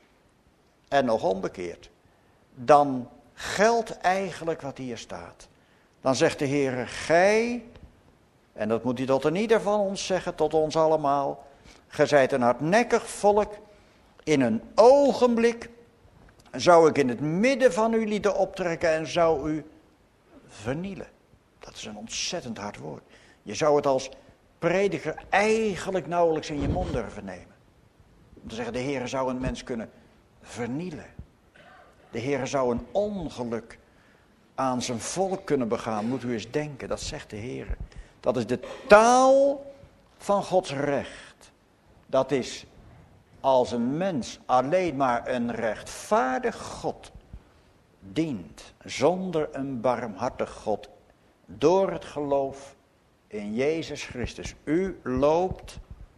en nog onbekeerd, dan geldt eigenlijk wat hier staat. Dan zegt de Heer, gij, en dat moet hij tot een ieder van ons zeggen, tot ons allemaal, gij zijt een hardnekkig volk, in een ogenblik zou ik in het midden van uw lieden optrekken en zou u vernielen. Dat is een ontzettend hard woord. Je zou het als prediker eigenlijk nauwelijks in je mond durven nemen. Om te zeggen, de Heer zou een mens kunnen vernielen. De Heer zou een ongeluk aan zijn volk kunnen begaan. Moet u eens denken, dat zegt de Heer. Dat is de taal van Gods recht. Dat is als een mens alleen maar een rechtvaardig God dient, zonder een barmhartig God, door het geloof in Jezus Christus. U loopt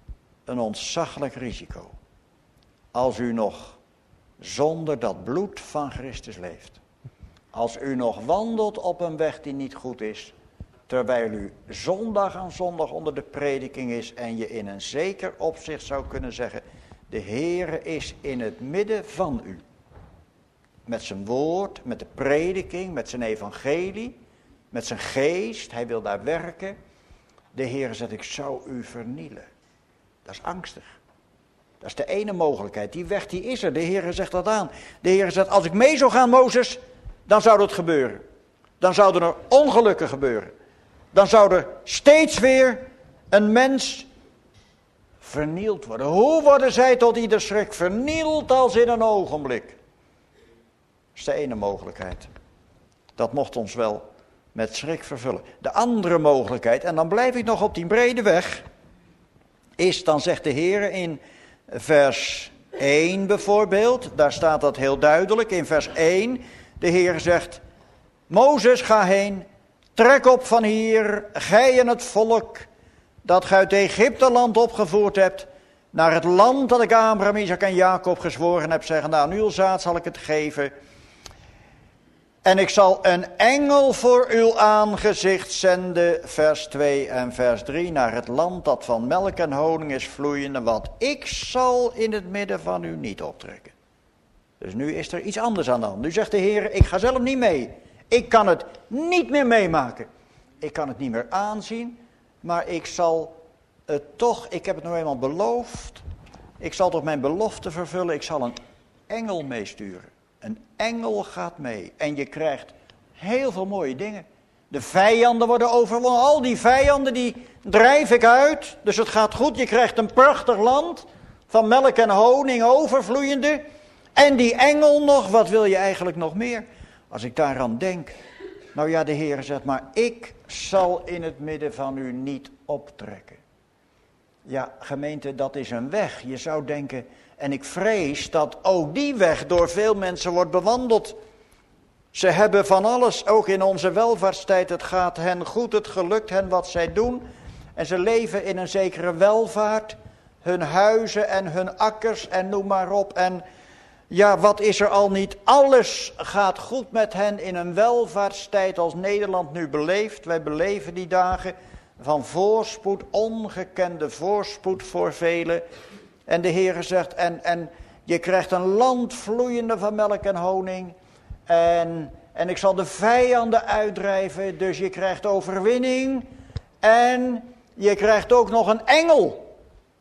een ontzaglijk risico. Als u nog zonder dat bloed van Christus leeft. Als u nog wandelt op een weg die niet goed is. Terwijl u zondag aan zondag onder de prediking is. En je in een zeker opzicht zou kunnen zeggen. De Heere is in het midden van u. Met zijn woord, met de prediking, met zijn evangelie. Met zijn geest, hij wil daar werken. De Heere zegt, ik zou u vernielen. Dat is angstig. Dat is de ene mogelijkheid. Die weg die is er. De Heere zegt dat aan. De Heere zegt, als ik mee zou gaan, Mozes, dan zou dat gebeuren. Dan zouden er ongelukken gebeuren. Dan zou er steeds weer een mens vernield worden. Hoe worden zij tot ieder schrik vernield als in een ogenblik? Dat is de ene mogelijkheid. Dat mocht ons wel met schrik vervullen. De andere mogelijkheid, en dan blijf ik nog op die brede weg, is, dan zegt de Heer in vers één bijvoorbeeld, daar staat dat heel duidelijk, in vers één, de Heer zegt, Mozes, ga heen, trek op van hier, gij en het volk, dat gij uit Egypteland opgevoerd hebt, naar het land dat ik Abraham, Isaac en Jacob gezworen heb, zeggen, nou, aan uw zaad zal ik het geven. En ik zal een engel voor uw aangezicht zenden, vers twee en vers drie, naar het land dat van melk en honing is vloeiende, wat ik zal in het midden van u niet optrekken. Dus nu is er iets anders aan de hand. Nu zegt de Heer, ik ga zelf niet mee. Ik kan het niet meer meemaken. Ik kan het niet meer aanzien, maar ik zal het toch, ik heb het nou eenmaal beloofd, ik zal toch mijn belofte vervullen, ik zal een engel meesturen. Een engel gaat mee en je krijgt heel veel mooie dingen. De vijanden worden overwonnen. Al die vijanden die drijf ik uit. Dus het gaat goed. Je krijgt een prachtig land van melk en honing overvloeiende. En die engel nog. Wat wil je eigenlijk nog meer? Als ik daaraan denk. Nou ja, de Heer zegt maar. Ik zal in het midden van u niet optrekken. Ja, gemeente, dat is een weg. Je zou denken. En ik vrees dat ook die weg door veel mensen wordt bewandeld. Ze hebben van alles, ook in onze welvaartstijd. Het gaat hen goed, het gelukt hen wat zij doen. En ze leven in een zekere welvaart. Hun huizen en hun akkers en noem maar op. En ja, wat is er al niet? Alles gaat goed met hen in een welvaartstijd als Nederland nu beleeft. Wij beleven die dagen van voorspoed, ongekende voorspoed voor velen. En de Heere zegt, en, en je krijgt een land vloeiende van melk en honing. En, en ik zal de vijanden uitdrijven, dus je krijgt overwinning. En je krijgt ook nog een engel.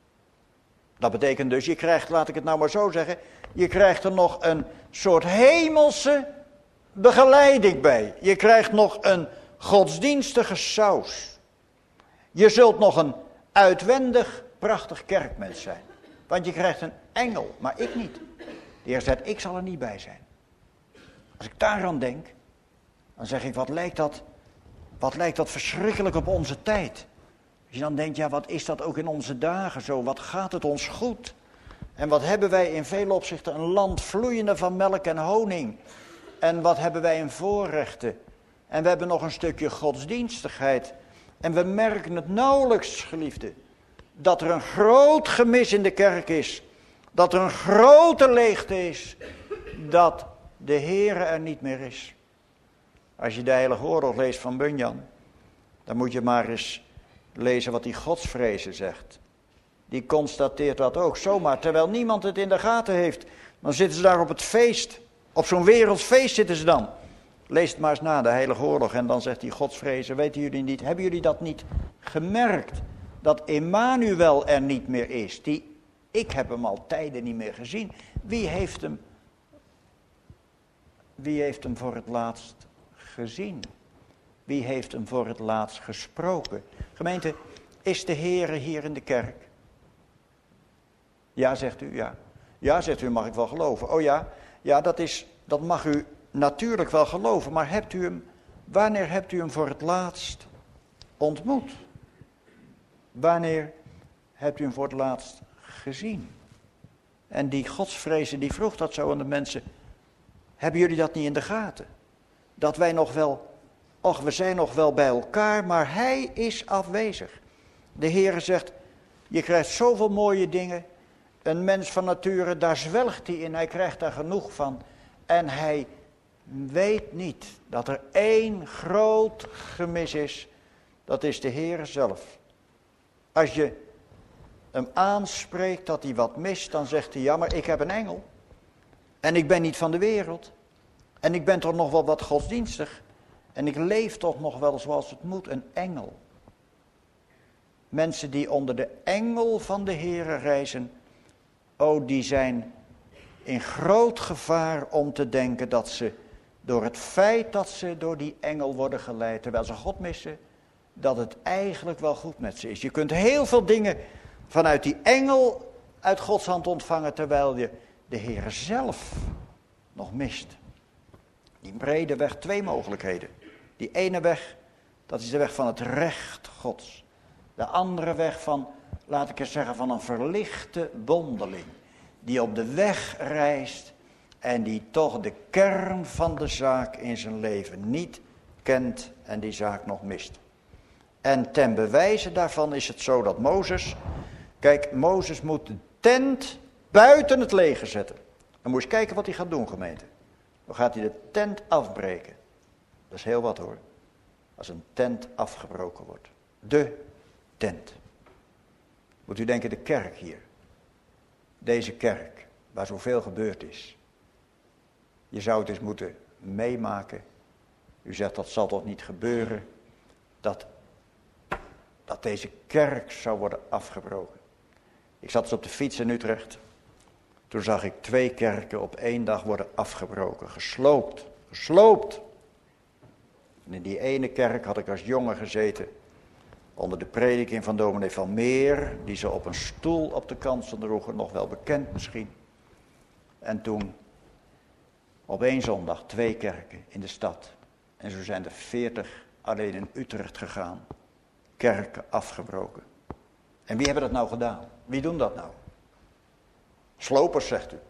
Dat betekent dus, je krijgt, laat ik het nou maar zo zeggen, je krijgt er nog een soort hemelse begeleiding bij. Je krijgt nog een godsdienstige saus. Je zult nog een uitwendig prachtig kerkmens zijn. Want je krijgt een engel, maar ik niet. De Heer zegt, ik zal er niet bij zijn. Als ik daaraan denk, dan zeg ik, wat lijkt dat, wat lijkt dat verschrikkelijk op onze tijd. Als je dan denkt, ja, wat is dat ook in onze dagen zo? Wat gaat het ons goed? En wat hebben wij in vele opzichten een land vloeiende van melk en honing. En wat hebben wij in voorrechten. En we hebben nog een stukje godsdienstigheid. En we merken het nauwelijks, geliefde. Dat er een groot gemis in de kerk is. Dat er een grote leegte is. Dat de Heere er niet meer is. Als je de Heilige Oorlog leest van Bunyan. Dan moet je maar eens lezen wat die godsvrezen zegt. Die constateert dat ook zomaar. Terwijl niemand het in de gaten heeft. Dan zitten ze daar op het feest. Op zo'n wereldsfeest zitten ze dan. Lees het maar eens na, de Heilige Oorlog. En dan zegt die godsvrezen, weten jullie niet, hebben jullie dat niet gemerkt? Dat Emmanuel er niet meer is. Die, ik heb hem al tijden niet meer gezien. Wie heeft hem, wie heeft hem voor het laatst gezien? Wie heeft hem voor het laatst gesproken? Gemeente, is de Heere hier in de kerk? Ja, zegt u, ja. Ja, zegt u, mag ik wel geloven. Oh ja, ja, dat is, dat mag u natuurlijk wel geloven. Maar hebt u hem, wanneer hebt u hem voor het laatst ontmoet? Wanneer hebt u hem voor het laatst gezien? En die godsvrezen, die vroeg dat zo aan de mensen. Hebben jullie dat niet in de gaten? Dat wij nog wel, och, we zijn nog wel bij elkaar, maar hij is afwezig. De Heere zegt, Je krijgt zoveel mooie dingen. Een mens van nature, daar zwelgt hij in. Hij krijgt daar genoeg van. En hij weet niet dat er één groot gemis is. Dat is de Heer zelf. Als je hem aanspreekt dat hij wat mist, dan zegt hij, ja, maar ik heb een engel. En ik ben niet van de wereld. En ik ben toch nog wel wat godsdienstig. En ik leef toch nog wel zoals het moet, een engel. Mensen die onder de engel van de Heere reizen, oh, die zijn in groot gevaar om te denken dat ze door het feit dat ze door die engel worden geleid, terwijl ze God missen, dat het eigenlijk wel goed met ze is. Je kunt heel veel dingen vanuit die engel uit Gods hand ontvangen, terwijl je de Heere zelf nog mist. Die brede weg, twee mogelijkheden. Die ene weg, dat is de weg van het recht Gods. De andere weg van, laat ik eens zeggen, van een verlichte bondeling. Die op de weg reist en die toch de kern van de zaak in zijn leven niet kent en die zaak nog mist. En ten bewijze daarvan is het zo dat Mozes, kijk, Mozes moet de tent buiten het leger zetten. Dan moet je eens kijken wat hij gaat doen, gemeente. Dan gaat hij de tent afbreken. Dat is heel wat hoor. Als een tent afgebroken wordt. De tent. Moet u denken, de kerk hier. Deze kerk, waar zoveel gebeurd is. Je zou het eens moeten meemaken. U zegt, dat zal toch niet gebeuren. Dat, dat deze kerk zou worden afgebroken. Ik zat eens op de fiets in Utrecht. Toen zag ik twee kerken op één dag worden afgebroken. Gesloopt. Gesloopt. En in die ene kerk had ik als jongen gezeten. Onder de prediking van dominee Van Meer. Die ze op een stoel op de kansel droegen. Nog wel bekend misschien. En toen op één zondag twee kerken in de stad. En zo zijn er veertig alleen in Utrecht gegaan. Kerken afgebroken. En wie hebben dat nou gedaan? Wie doen dat nou? Slopers, zegt u.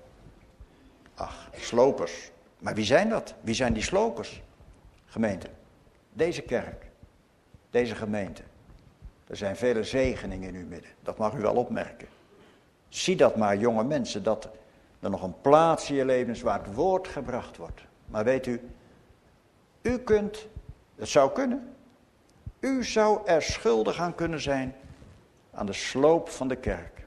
Ach, slopers. Maar wie zijn dat? Wie zijn die slopers? Gemeente. Deze kerk. Deze gemeente. Er zijn vele zegeningen in uw midden. Dat mag u wel opmerken. Zie dat maar, jonge mensen, dat er nog een plaats in je leven is waar het woord gebracht wordt. Maar weet u, u kunt, het zou kunnen, u zou er schuldig aan kunnen zijn aan de sloop van de kerk.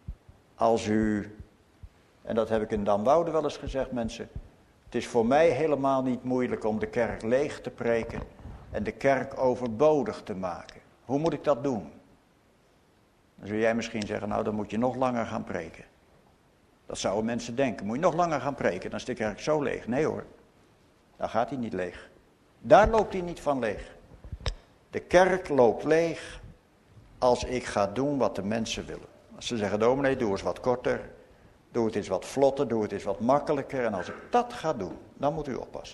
Als u, en dat heb ik in Damwoude wel eens gezegd, mensen, het is voor mij helemaal niet moeilijk om de kerk leeg te preken en de kerk overbodig te maken. Hoe moet ik dat doen? Dan zul jij misschien zeggen, nou dan moet je nog langer gaan preken. Dat zouden mensen denken, moet je nog langer gaan preken, dan is de kerk zo leeg. Nee hoor, daar gaat hij niet leeg. Daar loopt hij niet van leeg. De kerk loopt leeg als ik ga doen wat de mensen willen. Als ze zeggen, dominee, doe eens wat korter, doe het eens wat vlotter, doe het eens wat makkelijker. En als ik dat ga doen, dan moet u oppassen.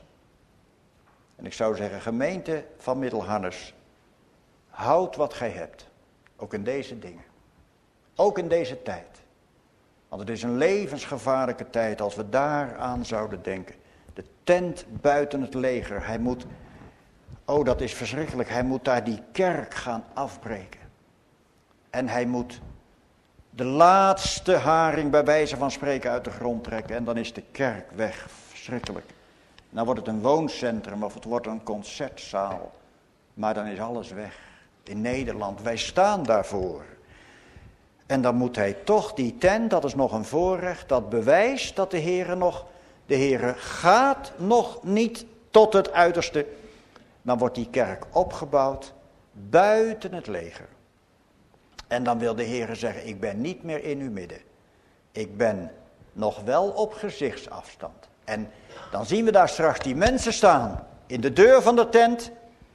En ik zou zeggen, gemeente van Middelharnis, houd wat gij hebt. Ook in deze dingen. Ook in deze tijd. Want het is een levensgevaarlijke tijd als we daaraan zouden denken. De tent buiten het leger. Hij moet, oh dat is verschrikkelijk, hij moet daar die kerk gaan afbreken. En hij moet de laatste haring bij wijze van spreken uit de grond trekken. En dan is de kerk weg. Verschrikkelijk. Dan wordt het een wooncentrum of het wordt een concertzaal. Maar dan is alles weg. In Nederland, wij staan daarvoor. En dan moet hij toch die tent, dat is nog een voorrecht, dat bewijst dat de Heere nog, de Heere gaat nog niet tot het uiterste. Dan wordt die kerk opgebouwd buiten het leger. En dan wil de Heere zeggen, ik ben niet meer in uw midden. Ik ben nog wel op gezichtsafstand. En dan zien we daar straks die mensen staan in de deur van de tent.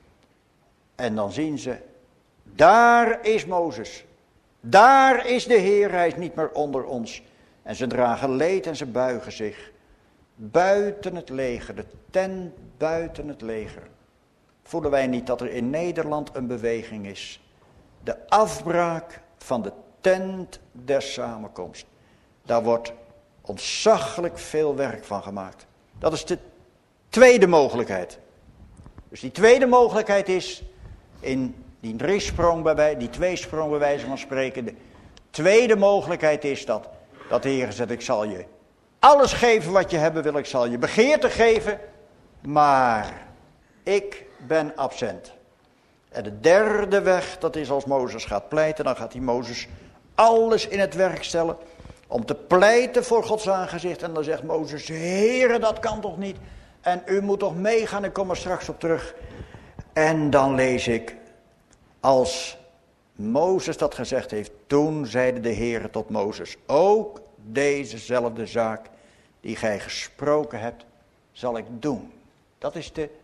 En dan zien ze, daar is Mozes. Daar is de Heer, hij is niet meer onder ons. En ze dragen leed en ze buigen zich. Buiten het leger, de tent buiten het leger. Voelen wij niet dat er in Nederland een beweging is? De afbraak van de tent der samenkomst. Daar wordt ontzaglijk veel werk van gemaakt. Dat is de tweede mogelijkheid. Dus die tweede mogelijkheid is, in die driesprong bij wij, die tweesprong bij wijze van spreken, de, Tweede mogelijkheid is dat, dat de Heer zegt, ik zal je alles geven wat je hebben wil, ik zal je begeerte geven, maar ik ben absent. En de derde weg, dat is als Mozes gaat pleiten, dan gaat die Mozes alles in het werk stellen om te pleiten voor Gods aangezicht. En dan zegt Mozes, Heere, dat kan toch niet? En u moet toch meegaan, ik kom er straks op terug. En dan lees ik, als Mozes dat gezegd heeft, toen zeide de Heere tot Mozes, ook dezezelfde zaak die gij gesproken hebt, zal ik doen. Dat is de,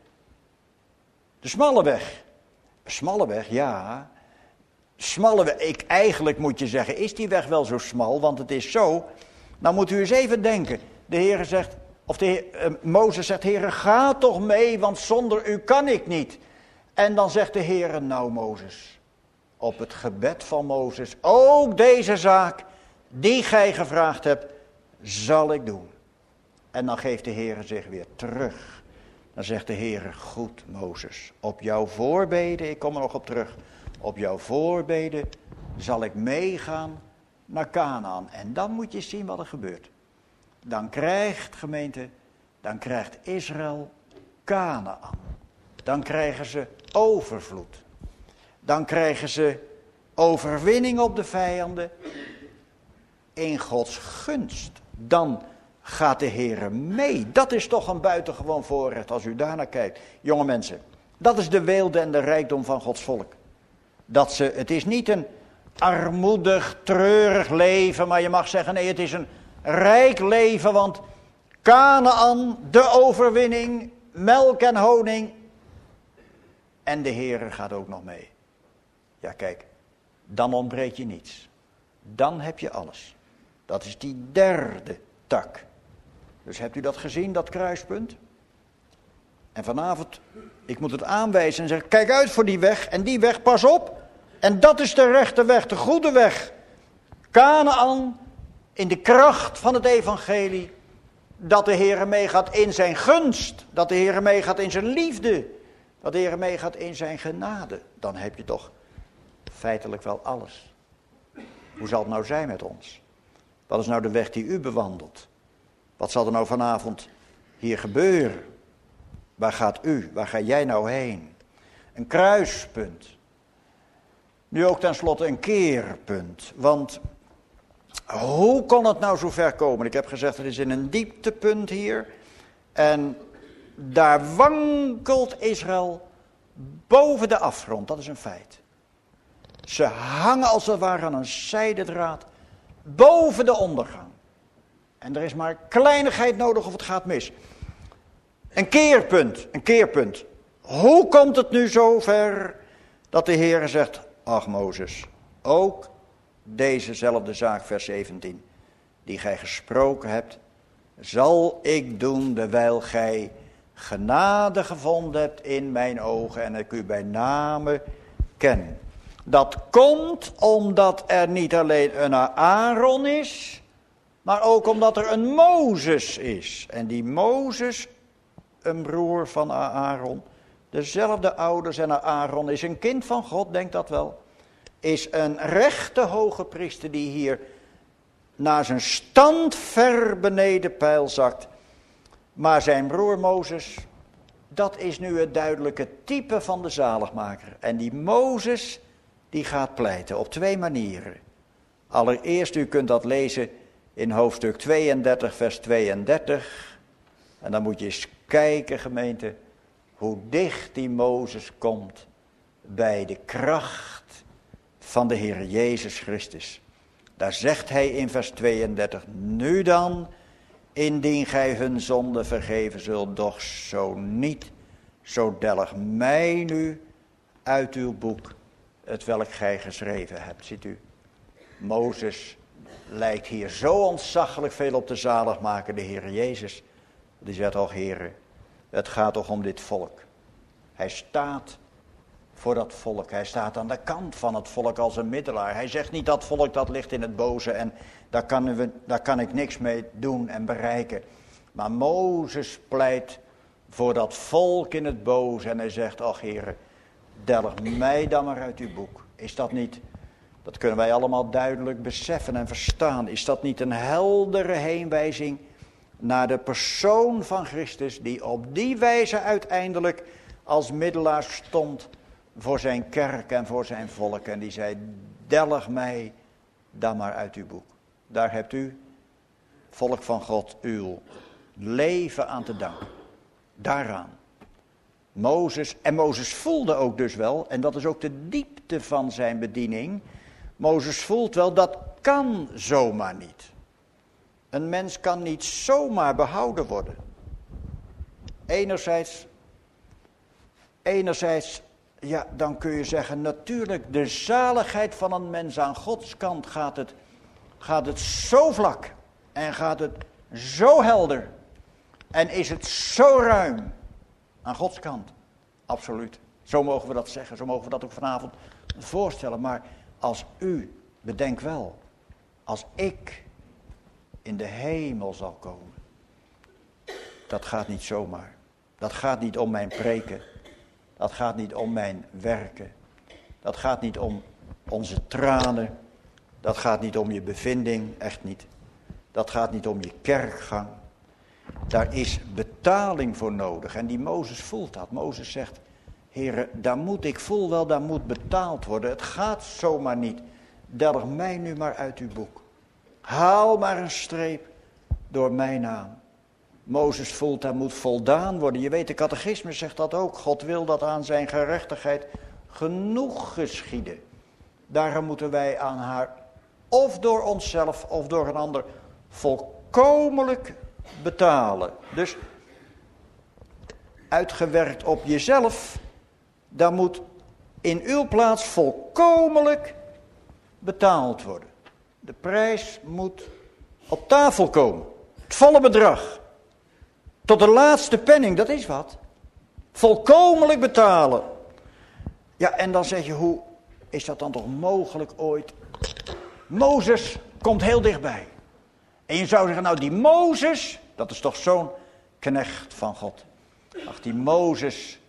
de smalle weg. Smalle weg, ja. Smalle weg, ik, eigenlijk moet je zeggen, is die weg wel zo smal? Want het is zo, nou moet u eens even denken. De Heere zegt, of de Heer, uh, Mozes zegt, Heere, ga toch mee, want zonder u kan ik niet. En dan zegt de Heere, nou Mozes, op het gebed van Mozes, ook deze zaak die gij gevraagd hebt, zal ik doen. En dan geeft de Heere zich weer terug. Dan zegt de Heere, goed Mozes, op jouw voorbeden, ik kom er nog op terug, op jouw voorbeden zal ik meegaan naar Kanaan. En dan moet je zien wat er gebeurt. Dan krijgt, gemeente, dan krijgt Israël Kanaan. Dan krijgen ze overvloed. Dan krijgen ze overwinning op de vijanden in Gods gunst. Dan gaat de Heere mee. Dat is toch een buitengewoon voorrecht als u daarnaar kijkt. Jonge mensen, dat is de weelde en de rijkdom van Gods volk. Dat ze, het is niet een armoedig, treurig leven, maar je mag zeggen, nee, het is een rijk leven, want Kanaan, de overwinning, melk en honing, en de Heere gaat ook nog mee. Ja, kijk, dan ontbreekt je niets. Dan heb je alles. Dat is die derde tak. Dus hebt u dat gezien, dat kruispunt? En vanavond, ik moet het aanwijzen en zeggen, kijk uit voor die weg en die weg, pas op. En dat is de rechte weg, de goede weg. Kanaan, in de kracht van het evangelie, dat de Heere meegaat in zijn gunst, dat de Heere meegaat in zijn liefde, dat de Heere meegaat in zijn genade. Dan heb je toch feitelijk wel alles. Hoe zal het nou zijn met ons? Wat is nou de weg die u bewandelt? Wat zal er nou vanavond hier gebeuren? Waar gaat u, waar ga jij nou heen? Een kruispunt. Nu ook tenslotte een keerpunt. Want hoe kon het nou zo ver komen? Ik heb gezegd, het is in een dieptepunt hier. En daar wankelt Israël boven de afgrond. Dat is een feit. Ze hangen als het ware aan een zijdendraad boven de ondergang. En er is maar kleinigheid nodig of het gaat mis. Een keerpunt, een keerpunt. Hoe komt het nu zover dat de Heer zegt, ach Mozes, ook dezezelfde zaak, vers zeventien, die gij gesproken hebt, zal ik doen, terwijl gij genade gevonden hebt in mijn ogen en ik u bij name ken. Dat komt omdat er niet alleen een Aaron is, maar ook omdat er een Mozes is. En die Mozes, een broer van Aaron, dezelfde ouders en Aaron is een kind van God, denk dat wel, is een rechte hoge priester die hier naar zijn stand ver beneden pijl zakt. Maar zijn broer Mozes, dat is nu het duidelijke type van de zaligmaker. En die Mozes, die gaat pleiten op twee manieren. Allereerst, u kunt dat lezen in hoofdstuk tweeëndertig, vers tweeëndertig. En dan moet je eens kijken, gemeente, hoe dicht die Mozes komt bij de kracht van de Heer Jezus Christus. Daar zegt hij in vers tweeëndertig, nu dan, indien gij hun zonde vergeven zult, doch zo niet, zo delg mij nu uit uw boek, het welk gij geschreven hebt. Ziet u, Mozes lijkt hier zo ontzaglijk veel op de zaligmaker, de Heer Jezus. Die zegt, oh Heere, het gaat toch om dit volk. Hij staat voor dat volk. Hij staat aan de kant van het volk als een middelaar. Hij zegt niet, dat volk dat ligt in het boze en daar kan, we, daar kan ik niks mee doen en bereiken. Maar Mozes pleit voor dat volk in het boze en hij zegt, ach Heere, delg mij dan maar uit uw boek. Is dat niet, Dat kunnen wij allemaal duidelijk beseffen en verstaan. Is dat niet een heldere heenwijzing naar de persoon van Christus, die op die wijze uiteindelijk als middelaar stond voor zijn kerk en voor zijn volk. En die zei, delg mij dan maar uit uw boek. Daar hebt u, volk van God, uw leven aan te danken. Daaraan. Mozes, en Mozes voelde ook dus wel, en dat is ook de diepte van zijn bediening. Mozes voelt wel, dat kan zomaar niet. Een mens kan niet zomaar behouden worden. Enerzijds, enerzijds, ja, dan kun je zeggen, natuurlijk, de zaligheid van een mens aan Gods kant gaat het, gaat het zo vlak en gaat het zo helder en is het zo ruim aan Gods kant. Absoluut. Zo mogen we dat zeggen, zo mogen we dat ook vanavond voorstellen. Maar als u, bedenk wel, als ik in de hemel zal komen, dat gaat niet zomaar. Dat gaat niet om mijn preken. Dat gaat niet om mijn werken. Dat gaat niet om onze tranen. Dat gaat niet om je bevinding, echt niet. Dat gaat niet om je kerkgang. Daar is betaling voor nodig. En die Mozes voelt dat. Mozes zegt, Heere, daar moet, ik voel wel, daar moet betaald worden. Het gaat zomaar niet. Delg mij nu maar uit uw boek. Haal maar een streep door mijn naam. Mozes voelt, daar moet voldaan worden. Je weet, de catechismus zegt dat ook. God wil dat aan zijn gerechtigheid genoeg geschieden. Daarom moeten wij aan haar, of door onszelf of door een ander, volkomenlijk betalen. Dus uitgewerkt op jezelf, daar moet in uw plaats volkomenlijk betaald worden. De prijs moet op tafel komen. Het volle bedrag. Tot de laatste penning, dat is wat. Volkomenlijk betalen. Ja, en dan zeg je, hoe is dat dan toch mogelijk ooit? Mozes komt heel dichtbij. En je zou zeggen, nou die Mozes, dat is toch zo'n knecht van God. Ach, die Mozes,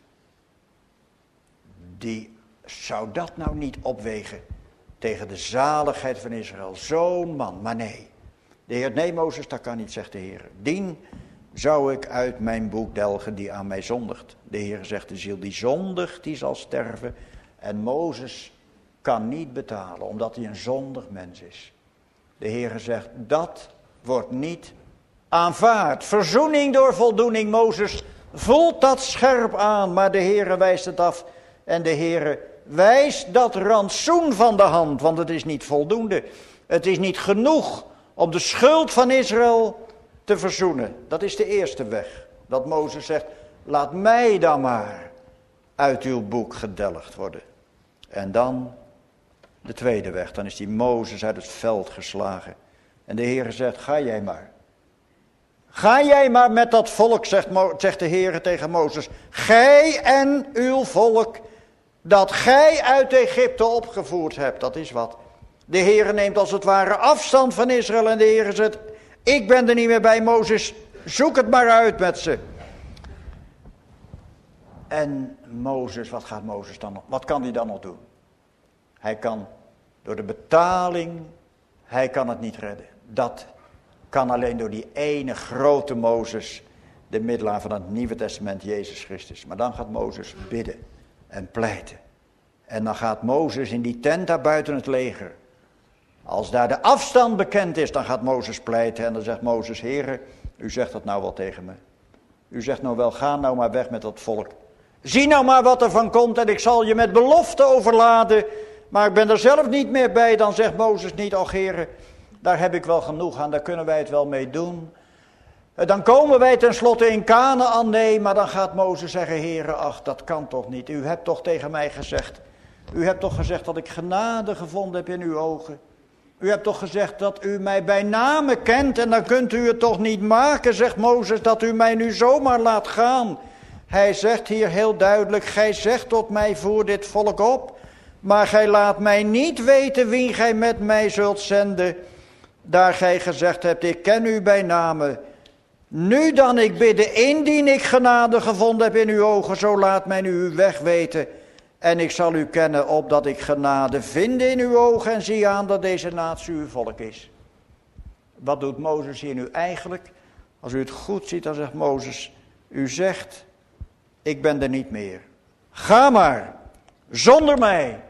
die zou dat nou niet opwegen tegen de zaligheid van Israël. Zo'n man, maar nee. De Heer, nee Mozes, dat kan niet, zegt de Heer. Dien zou ik uit mijn boek delgen die aan mij zondigt. De Heer zegt, de ziel die zondigt, die zal sterven. En Mozes kan niet betalen, omdat hij een zondig mens is. De Heer zegt, dat wordt niet aanvaard. Verzoening door voldoening. Mozes voelt dat scherp aan, maar de Heer wijst het af. En de Heer wijst dat rantsoen van de hand, want het is niet voldoende. Het is niet genoeg om de schuld van Israël te verzoenen. Dat is de eerste weg. Dat Mozes zegt, laat mij dan maar uit uw boek gedelgd worden. En dan de tweede weg. Dan is die Mozes uit het veld geslagen. En de Heer zegt, ga jij maar. Ga jij maar met dat volk, zegt, Mo, zegt de Heer tegen Mozes. Gij en uw volk, dat gij uit Egypte opgevoerd hebt. Dat is wat. De Heer neemt als het ware afstand van Israël. En de Heer zegt, ik ben er niet meer bij, Mozes. Zoek het maar uit met ze. En Mozes, wat gaat Mozes dan nog? Wat kan hij dan nog doen? Hij kan door de betaling, hij kan het niet redden. Dat kan alleen door die ene grote Mozes, de middelaar van het Nieuwe Testament, Jezus Christus. Maar dan gaat Mozes bidden en pleiten. En dan gaat Mozes in die tent daar buiten het leger. Als daar de afstand bekend is, dan gaat Mozes pleiten. En dan zegt Mozes, Heere, u zegt dat nou wel tegen me. U zegt nou wel, ga nou maar weg met dat volk. Zie nou maar wat er van komt en ik zal je met belofte overladen. Maar ik ben er zelf niet meer bij. Dan zegt Mozes niet, och Heere, daar heb ik wel genoeg aan, daar kunnen wij het wel mee doen. Dan komen wij tenslotte in Kanaän, nee, maar dan gaat Mozes zeggen, Heere, ach, dat kan toch niet. U hebt toch tegen mij gezegd, u hebt toch gezegd dat ik genade gevonden heb in uw ogen. U hebt toch gezegd dat u mij bij name kent en dan kunt u het toch niet maken, zegt Mozes, dat u mij nu zomaar laat gaan. Hij zegt hier heel duidelijk, gij zegt tot mij, voer dit volk op, maar gij laat mij niet weten wie gij met mij zult zenden. Daar gij gezegd hebt, ik ken u bij name. Nu dan ik bidde, indien ik genade gevonden heb in uw ogen, zo laat mij nu uw weg weten En ik zal u kennen opdat ik genade vind in uw ogen en zie aan dat deze natie uw volk is. Wat doet Mozes hier nu eigenlijk? Als u het goed ziet, dan zegt Mozes, u zegt, ik ben er niet meer. Ga maar, zonder mij.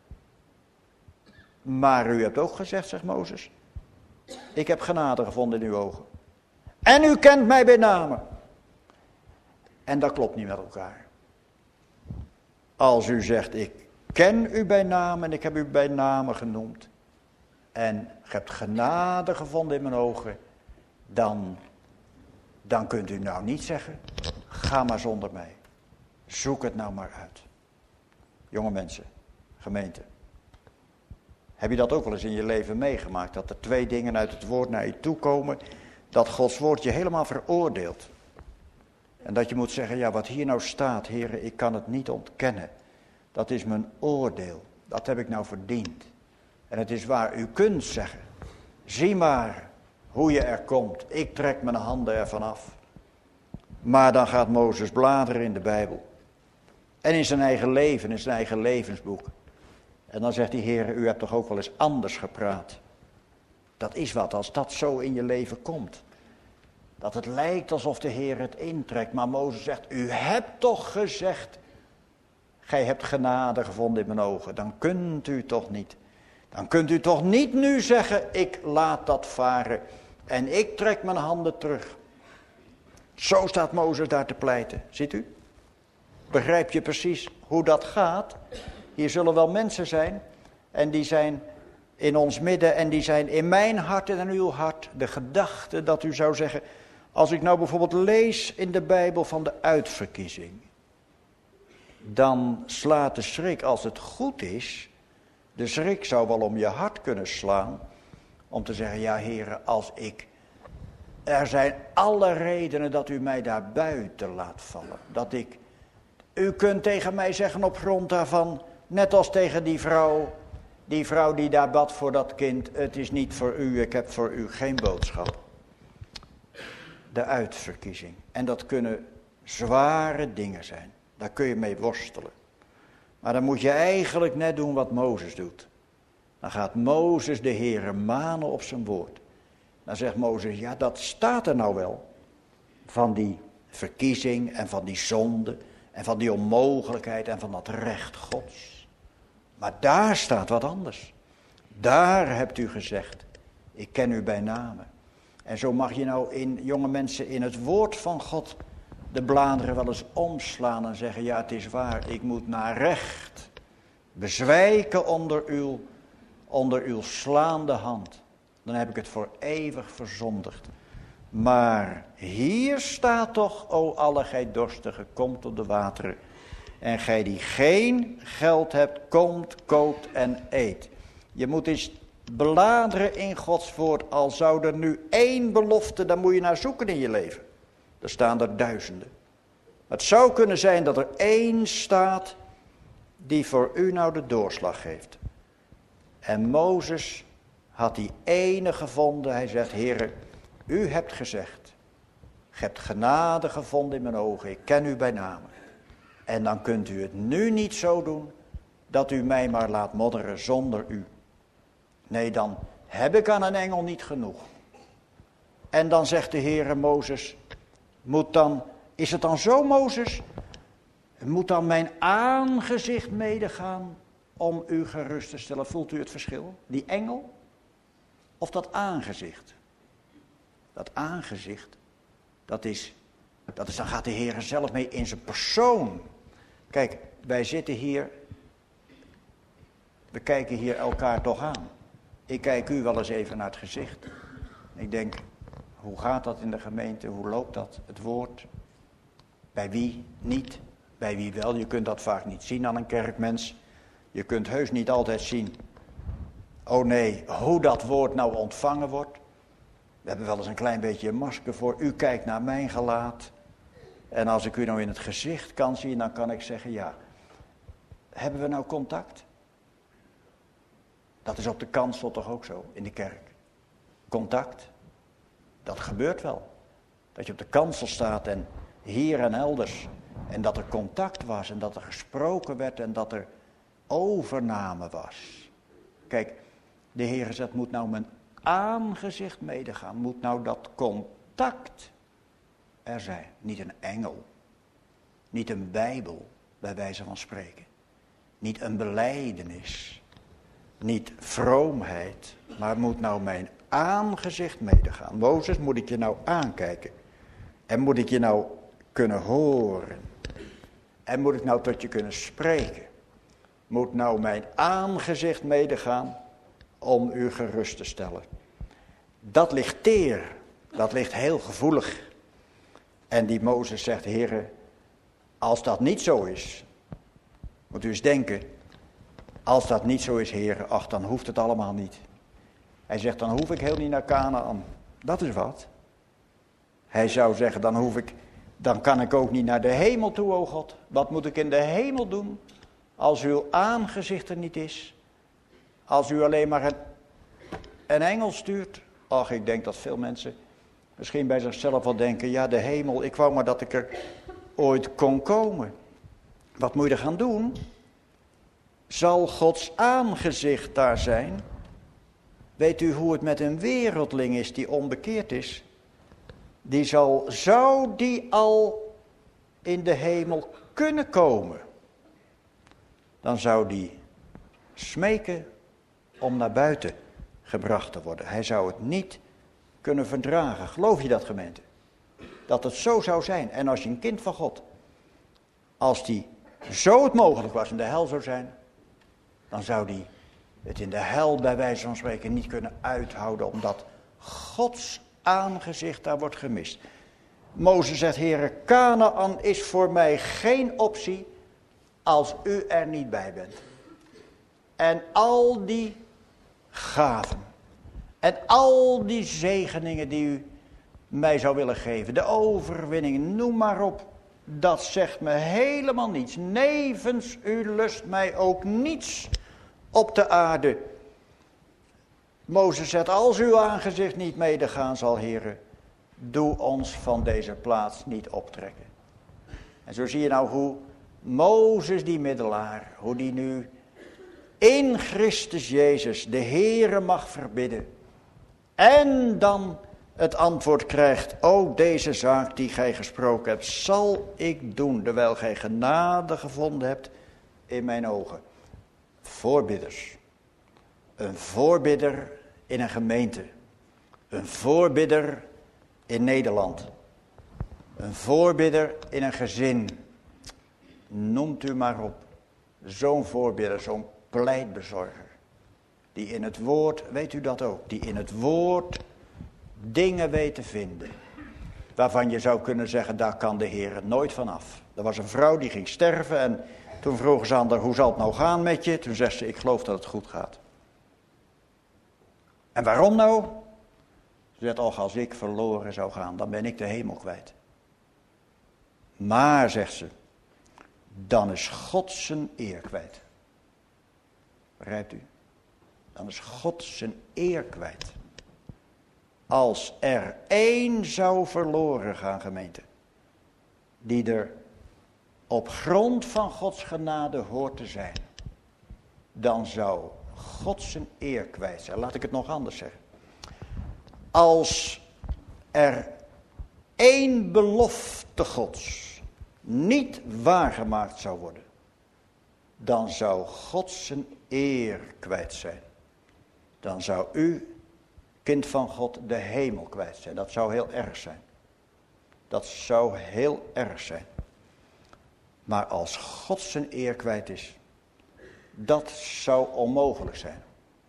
Maar u hebt ook gezegd, zegt Mozes, ik heb genade gevonden in uw ogen. En u kent mij bij name. En dat klopt niet met elkaar. Als u zegt, ik ken u bij naam en ik heb u bij name genoemd. En je hebt genade gevonden in mijn ogen. Dan, dan kunt u nou niet zeggen, ga maar zonder mij. Zoek het nou maar uit. Jonge mensen, gemeente. Heb je dat ook wel eens in je leven meegemaakt? Dat er twee dingen uit het woord naar je toe komen. Dat Gods woord je helemaal veroordeelt. En dat je moet zeggen, ja wat hier nou staat, heren, ik kan het niet ontkennen. Dat is mijn oordeel. Dat heb ik nou verdiend. En het is waar, u kunt zeggen, zie maar hoe je er komt. Ik trek mijn handen ervan af. Maar dan gaat Mozes bladeren in de Bijbel. En in zijn eigen leven, in zijn eigen levensboek. En dan zegt hij, heren, u hebt toch ook wel eens anders gepraat. Dat is wat, als dat zo in je leven komt. Dat het lijkt alsof de Heer het intrekt. Maar Mozes zegt, u hebt toch gezegd, gij hebt genade gevonden in mijn ogen. Dan kunt u toch niet. Dan kunt u toch niet nu zeggen, ik laat dat varen. En ik trek mijn handen terug. Zo staat Mozes daar te pleiten. Ziet u? Begrijp je precies hoe dat gaat? Hier zullen wel mensen zijn. En die zijn in ons midden. En die zijn in mijn hart en in uw hart. De gedachte dat u zou zeggen. Als ik nou bijvoorbeeld lees in de Bijbel van de uitverkiezing. Dan slaat de schrik, als het goed is. De schrik zou wel om je hart kunnen slaan. Om te zeggen, ja heren, als ik... Er zijn alle redenen dat u mij daar buiten laat vallen. Dat ik... U kunt tegen mij zeggen op grond daarvan, net als tegen die vrouw. Die vrouw die daar bad voor dat kind. Het is niet voor u, ik heb voor u geen boodschap. De uitverkiezing. En dat kunnen zware dingen zijn. Daar kun je mee worstelen. Maar dan moet je eigenlijk net doen wat Mozes doet. Dan gaat Mozes de Heere manen op zijn woord. Dan zegt Mozes, ja dat staat er nou wel. Van die verkiezing en van die zonde. En van die onmogelijkheid en van dat recht Gods. Maar daar staat wat anders. Daar hebt u gezegd, ik ken u bij name. En zo mag je nou in, jonge mensen, in het woord van God de bladeren wel eens omslaan en zeggen, ja het is waar, ik moet naar recht bezwijken onder uw, onder uw slaande hand. Dan heb ik het voor eeuwig verzondigd. Maar hier staat toch, o alle gij dorstigen, komt op de wateren. En gij die geen geld hebt, komt, koopt en eet. Je moet eens bladeren in Gods woord. Al zou er nu één belofte, daar moet je naar zoeken in je leven. Er staan er duizenden. Het zou kunnen zijn dat er één staat die voor u nou de doorslag geeft. En Mozes had die ene gevonden. Hij zegt, Heere, u hebt gezegd, ge hebt genade gevonden in mijn ogen, ik ken u bij name. En dan kunt u het nu niet zo doen, dat u mij maar laat modderen zonder u. Nee, dan heb ik aan een engel niet genoeg. En dan zegt de Heere Mozes, moet dan, is het dan zo Mozes, moet dan mijn aangezicht medegaan om u gerust te stellen? Voelt u het verschil? Die engel of dat aangezicht? Dat aangezicht, dat is, dat is, dan gaat de Heer zelf mee in zijn persoon. Kijk, wij zitten hier, we kijken hier elkaar toch aan. Ik kijk u wel eens even naar het gezicht. Ik denk, hoe gaat dat in de gemeente, hoe loopt dat, het woord? Bij wie niet, bij wie wel, je kunt dat vaak niet zien aan een kerkmens. Je kunt heus niet altijd zien, oh nee, hoe dat woord nou ontvangen wordt. We hebben wel eens een klein beetje een masker voor. U kijkt naar mijn gelaat. En als ik u nou in het gezicht kan zien, dan kan ik zeggen, ja, hebben we nou contact? Dat is op de kansel toch ook zo, in de kerk. Contact, dat gebeurt wel. Dat je op de kansel staat en hier en elders. En dat er contact was en dat er gesproken werd en dat er overname was. Kijk, de Heer zegt, moet nou mijn aangezicht medegaan. Moet nou dat contact er zijn. Niet een engel. Niet een Bijbel, bij wijze van spreken. Niet een belijdenis. Niet vroomheid. Maar moet nou mijn aangezicht medegaan. Mozes, moet ik je nou aankijken? En moet ik je nou kunnen horen? En moet ik nou tot je kunnen spreken? Moet nou mijn aangezicht medegaan om u gerust te stellen? Dat ligt teer. Dat ligt heel gevoelig. En die Mozes zegt, Heere, als dat niet zo is, moet u eens denken, als dat niet zo is, Heere, ach, dan hoeft het allemaal niet. Hij zegt, dan hoef ik heel niet naar Kanaan. Dat is wat. Hij zou zeggen, dan hoef ik, dan kan ik ook niet naar de hemel toe, o God. Wat moet ik in de hemel doen als uw aangezicht er niet is? Als u alleen maar een, een engel stuurt? Ach, ik denk dat veel mensen misschien bij zichzelf wel denken, ja, de hemel, ik wou maar dat ik er ooit kon komen. Wat moet je er gaan doen? Zal Gods aangezicht daar zijn? Weet u hoe het met een wereldling is die onbekeerd is? Die zal, zou die al in de hemel kunnen komen, dan zou die smeken om naar buiten gebracht te worden. Hij zou het niet kunnen verdragen. Geloof je dat, gemeente? Dat het zo zou zijn. En als je een kind van God, als die zo het mogelijk was in de hel zou zijn, dan zou die het in de hel bij wijze van spreken niet kunnen uithouden, omdat Gods aangezicht daar wordt gemist. Mozes zegt, Heere, Kanaan is voor mij geen optie als u er niet bij bent. En al die gaven en al die zegeningen die u mij zou willen geven, de overwinningen, noem maar op, dat zegt me helemaal niets. Nevens u lust mij ook niets op de aarde. Mozes zegt, als uw aangezicht niet medegaan zal, Heere, doe ons van deze plaats niet optrekken. En zo zie je nou hoe Mozes, die middelaar, hoe die nu in Christus Jezus de Heere mag verbidden. En dan het antwoord krijgt, o deze zaak die gij gesproken hebt, zal ik doen, terwijl gij genade gevonden hebt in mijn ogen. Voorbidders. Een voorbidder in een gemeente. Een voorbidder in Nederland. Een voorbidder in een gezin. Noemt u maar op. Zo'n voorbidder, zo'n pleitbezorger. Die in het woord, weet u dat ook, die in het woord dingen weet te vinden. Waarvan je zou kunnen zeggen, daar kan de Heer het nooit van af. Er was een vrouw die ging sterven en toen vroegen ze aan haar, hoe zal het nou gaan met je? Toen zei ze, ik geloof dat het goed gaat. En waarom nou? Ze zegt, och, als ik verloren zou gaan, dan ben ik de hemel kwijt. Maar, zegt ze, dan is God zijn eer kwijt. Begrijpt u? Dan is God zijn eer kwijt. Als er één zou verloren gaan, gemeente, die er op grond van Gods genade hoort te zijn, dan zou God zijn eer kwijt zijn. Laat ik het nog anders zeggen. Als er één belofte Gods niet waargemaakt zou worden, dan zou God zijn eer kwijt zijn. Dan zou u, kind van God, de hemel kwijt zijn. Dat zou heel erg zijn. Dat zou heel erg zijn. Maar als God zijn eer kwijt is, dat zou onmogelijk zijn.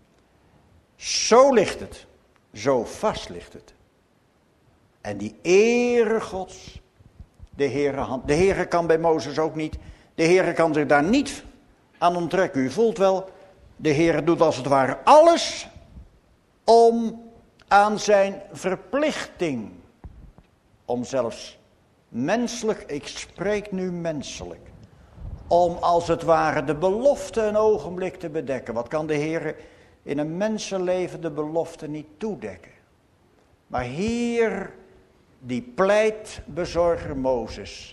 Zo ligt het. Zo vast ligt het. En die ere Gods, de Heere hand, de Heere kan bij Mozes ook niet, de Heere kan zich daar niet aan onttrekken. U voelt wel, de Heere doet als het ware alles om aan zijn verplichting, om zelfs menselijk, ik spreek nu menselijk, om als het ware de belofte een ogenblik te bedekken. Wat kan de Heere in een mensenleven de belofte niet toedekken? Maar hier, die pleitbezorger Mozes,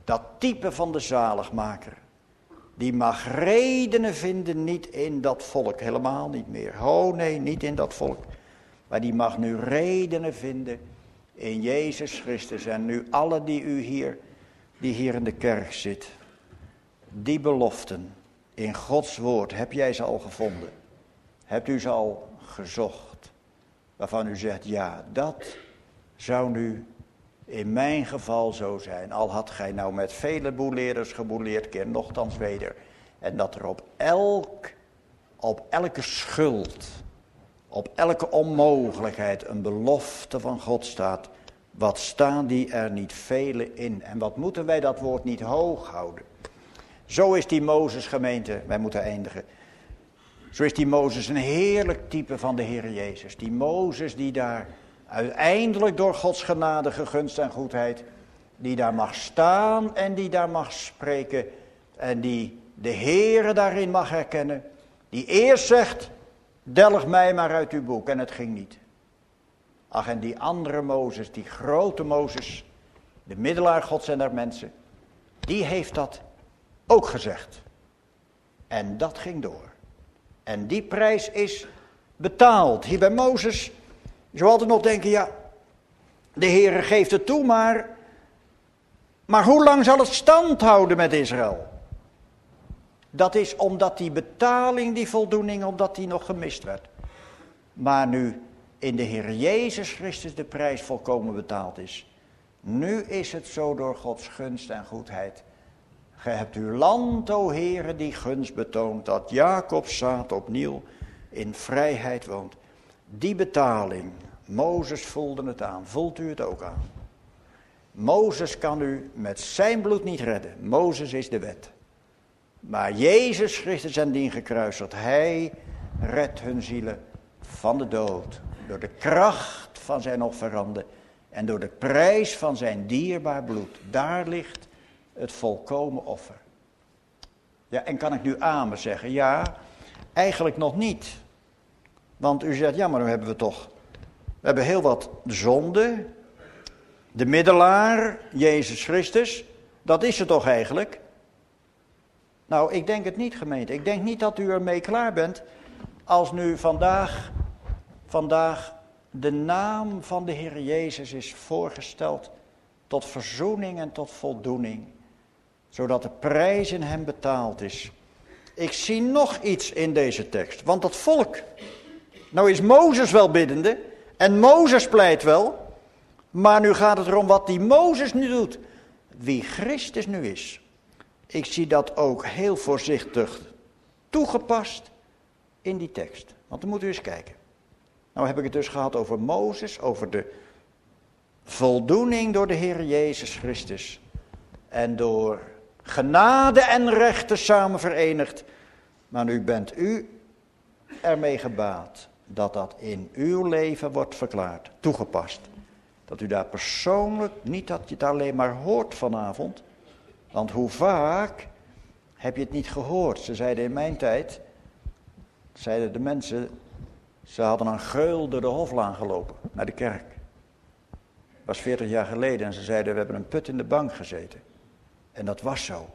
Dat type van de zaligmaker. Die mag redenen vinden niet in dat volk, helemaal niet meer. Oh nee, niet in dat volk. Maar die mag nu redenen vinden in Jezus Christus. En nu alle die u hier, die hier in de kerk zit. Die beloften in Gods woord, heb jij ze al gevonden? Hebt u ze al gezocht? Waarvan u zegt, ja, dat zou nu in mijn geval zo zijn. Al had gij nou met vele boeleerders geboeleerd, keer nochtans weder. En dat er op elk, op elke schuld, op elke onmogelijkheid een belofte van God staat. Wat staan die er niet vele in? En wat moeten wij dat woord niet hoog houden? Zo is die Mozes gemeente, wij moeten eindigen. Zo is die Mozes een heerlijk type van de Heer Jezus. Die Mozes die daar uiteindelijk door Gods genadige gunst en goedheid, die daar mag staan en die daar mag spreken en die de Heere daarin mag herkennen. Die eerst zegt, delg mij maar uit uw boek, en het ging niet. Ach, en die andere Mozes, die grote Mozes, de middelaar Gods en der mensen, die heeft dat ook gezegd. En dat ging door. En die prijs is betaald. Hier bij Mozes, je zou altijd nog denken, ja, de Heere geeft het toe, maar, maar hoe lang zal het stand houden met Israël? Dat is omdat die betaling, die voldoening, omdat die nog gemist werd. Maar nu in de Heer Jezus Christus de prijs volkomen betaald is. Nu is het zo door Gods gunst en goedheid. Gij hebt uw land, o Heere, die gunst betoont, dat Jacobs zaad opnieuw in vrijheid woont. Die betaling, Mozes voelde het aan, voelt u het ook aan? Mozes kan u met zijn bloed niet redden, Mozes is de wet. Maar Jezus Christus en dien gekruisigd, hij redt hun zielen van de dood. Door de kracht van zijn offerande en door de prijs van zijn dierbaar bloed. Daar ligt het volkomen offer. Ja, en kan ik nu amen zeggen? Ja, eigenlijk nog niet. Want u zegt, ja, maar nu hebben we toch, we hebben heel wat zonde. De middelaar, Jezus Christus, dat is het toch eigenlijk? Nou, ik denk het niet, gemeente. Ik denk niet dat u ermee klaar bent als nu vandaag, vandaag de naam van de Heer Jezus is voorgesteld tot verzoening en tot voldoening. Zodat de prijs in hem betaald is. Ik zie nog iets in deze tekst. Want dat volk, nou is Mozes wel biddende en Mozes pleit wel. Maar nu gaat het erom wat die Mozes nu doet. Wie Christus nu is. Ik zie dat ook heel voorzichtig toegepast in die tekst. Want dan moet u eens kijken. Nou heb ik het dus gehad over Mozes, over de voldoening door de Heer Jezus Christus. En door genade en rechten samen verenigd. Maar nu bent u ermee gebaat dat dat in uw leven wordt verklaard, toegepast. Dat u daar persoonlijk, niet dat je het alleen maar hoort vanavond. Want hoe vaak heb je het niet gehoord? Ze zeiden in mijn tijd, zeiden de mensen, ze hadden een geul door de Hoflaan gelopen naar de kerk. Dat was veertig jaar geleden en ze zeiden, we hebben een put in de bank gezeten. En dat was zo.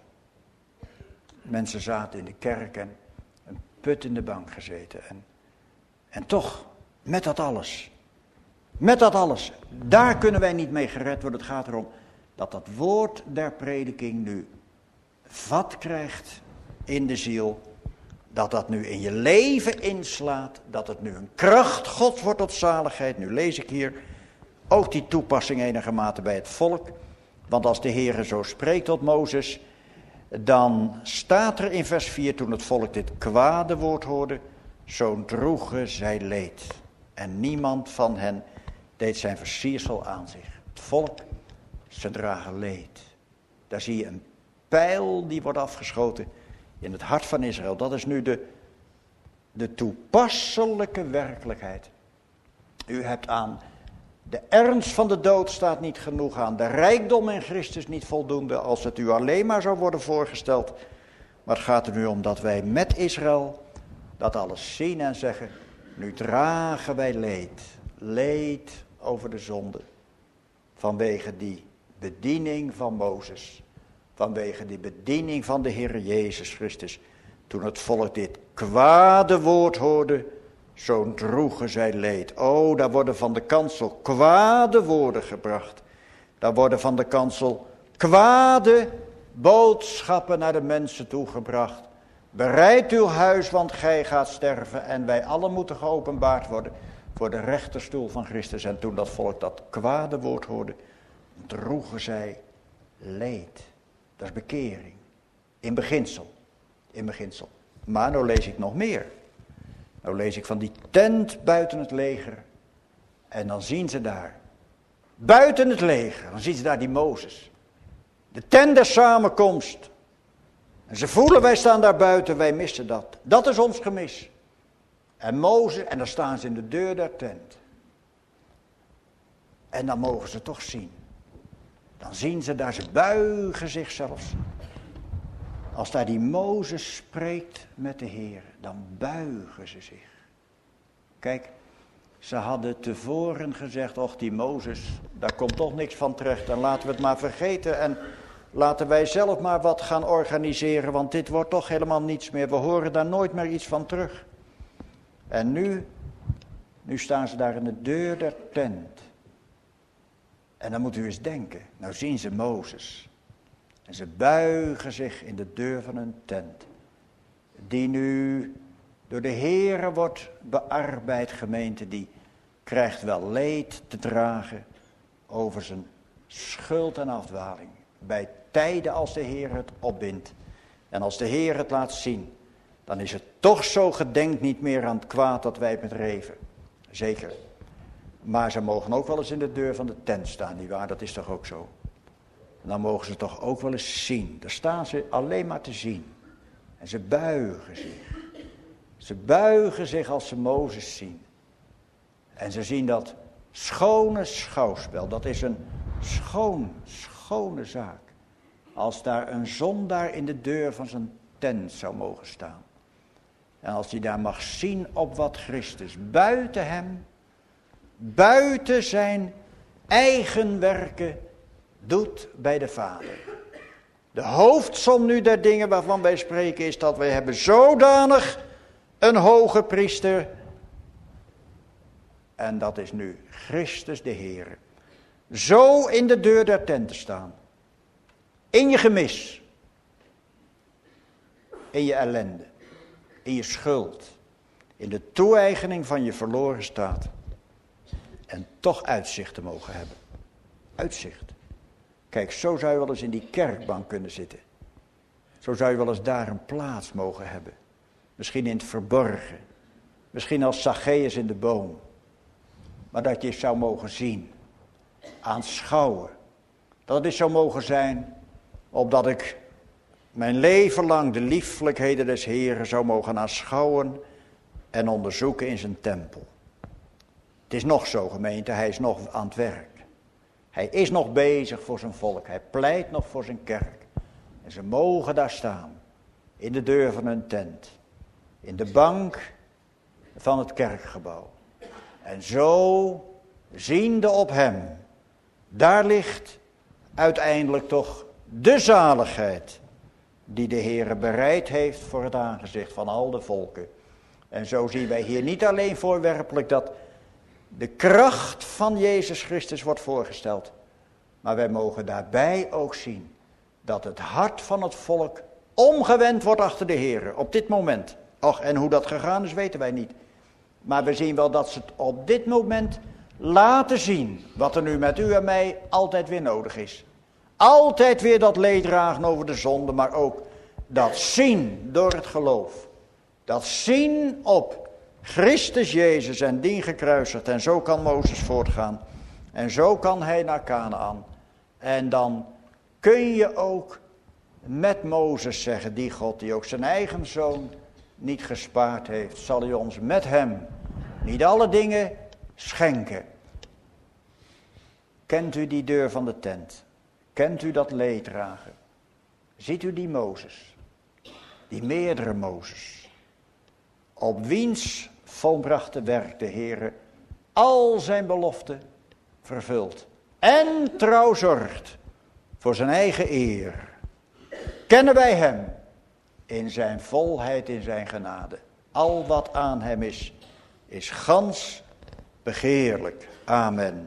Mensen zaten in de kerk en een put in de bank gezeten. En, en toch, met dat alles, met dat alles, daar kunnen wij niet mee gered worden. Het gaat erom dat dat woord der prediking nu vat krijgt in de ziel. Dat dat nu in je leven inslaat. Dat het nu een kracht Gods wordt tot zaligheid. Nu lees ik hier ook die toepassing enigermate bij het volk. Want als de Heere zo spreekt tot Mozes, dan staat er in vers vier, toen het volk dit kwade woord hoorde, zo droegen zij leed. En niemand van hen deed zijn versiersel aan zich. Het volk, ze dragen leed. Daar zie je een pijl die wordt afgeschoten in het hart van Israël. Dat is nu de, de toepasselijke werkelijkheid. U hebt aan de ernst van de dood staat niet genoeg aan. De rijkdom in Christus niet voldoende als het u alleen maar zou worden voorgesteld. Maar het gaat er nu om dat wij met Israël dat alles zien en zeggen. Nu dragen wij leed. Leed over de zonde. Vanwege die bediening van Mozes. vanwege de bediening van de Heer Jezus Christus. Toen het volk dit kwade woord hoorde, zo droegen zij leed. O, daar worden van de kansel kwade woorden gebracht. Daar worden van de kansel kwade boodschappen naar de mensen toegebracht. Bereid uw huis, want gij gaat sterven. En wij allen moeten geopenbaard worden voor de rechterstoel van Christus. En toen dat volk dat kwade woord hoorde, droegen zij leed. Dat is bekering. In beginsel. In beginsel. Maar nou lees ik nog meer. Nou lees ik van die tent buiten het leger. En dan zien ze daar, buiten het leger, dan zien ze daar die Mozes. De tent der samenkomst. En ze voelen, wij staan daar buiten, wij missen dat. Dat is ons gemis. En Mozes, en dan staan ze in de deur der tent. En dan mogen ze toch zien. Dan zien ze daar, ze buigen zich zelfs. Als daar die Mozes spreekt met de Heer, dan buigen ze zich. Kijk, ze hadden tevoren gezegd, och die Mozes, daar komt toch niks van terecht. En laten we het maar vergeten en laten wij zelf maar wat gaan organiseren, want dit wordt toch helemaal niets meer. We horen daar nooit meer iets van terug. En nu, nu staan ze daar in de deur der tent. En dan moet u eens denken, nou zien ze Mozes. En ze buigen zich in de deur van een tent. Die nu door de Heere wordt bearbeid, gemeente, die krijgt wel leed te dragen over zijn schuld en afdwaling. Bij tijden als de Heer het opbindt en als de Heer het laat zien, dan is het toch zo, gedenkt niet meer aan het kwaad dat wij bedreven. Zeker. Maar ze mogen ook wel eens in de deur van de tent staan, nietwaar? Dat is toch ook zo? En dan mogen ze toch ook wel eens zien. Daar staan ze alleen maar te zien. En ze buigen zich. Ze buigen zich als ze Mozes zien. En ze zien dat schone schouwspel. Dat is een schoon, schone zaak. Als daar een zondaar in de deur van zijn tent zou mogen staan. En als hij daar mag zien op wat Christus buiten hem, buiten zijn eigen werken doet bij de Vader. De hoofdsom nu der dingen waarvan wij spreken is dat wij hebben zodanig een hoge priester. En dat is nu Christus de Heer. Zo in de deur der tent te staan. In je gemis. In je ellende. In je schuld. In de toe-eigening van je verloren staat. En toch uitzicht te mogen hebben. Uitzicht. Kijk, zo zou je wel eens in die kerkbank kunnen zitten. Zo zou je wel eens daar een plaats mogen hebben. Misschien in het verborgen. Misschien als Zacchaeus in de boom. Maar dat je zou mogen zien. Aanschouwen. Dat het is zou mogen zijn. Opdat ik mijn leven lang de lieflijkheden des Heeren zou mogen aanschouwen. En onderzoeken in zijn tempel. Het is nog zo, gemeente. Hij is nog aan het werk. Hij is nog bezig voor zijn volk. Hij pleit nog voor zijn kerk. En ze mogen daar staan. In de deur van hun tent. In de bank van het kerkgebouw. En zo ziende op hem. Daar ligt uiteindelijk toch de zaligheid. Die de Heere bereid heeft voor het aangezicht van al de volken. En zo zien wij hier niet alleen voorwerpelijk dat de kracht van Jezus Christus wordt voorgesteld. Maar wij mogen daarbij ook zien dat het hart van het volk omgewend wordt achter de Heer. Op dit moment. Och, en hoe dat gegaan is weten wij niet. Maar we zien wel dat ze het op dit moment laten zien. Wat er nu met u en mij altijd weer nodig is. Altijd weer dat leed dragen over de zonde. Maar ook dat zien door het geloof. Dat zien op Christus Jezus en dien gekruisigd. En zo kan Mozes voortgaan. En zo kan hij naar Kanaan. En dan kun je ook met Mozes zeggen, die God die ook zijn eigen zoon niet gespaard heeft, zal hij ons met hem niet alle dingen schenken. Kent u die deur van de tent? Kent u dat leeddragen? Ziet u die Mozes? Die meerdere Mozes. Op wiens volbrachte werk de Heere al zijn beloften vervult. En trouw zorgt voor zijn eigen eer. kennen wij hem in zijn volheid, in zijn genade. Al wat aan hem is, is gans begeerlijk. Amen.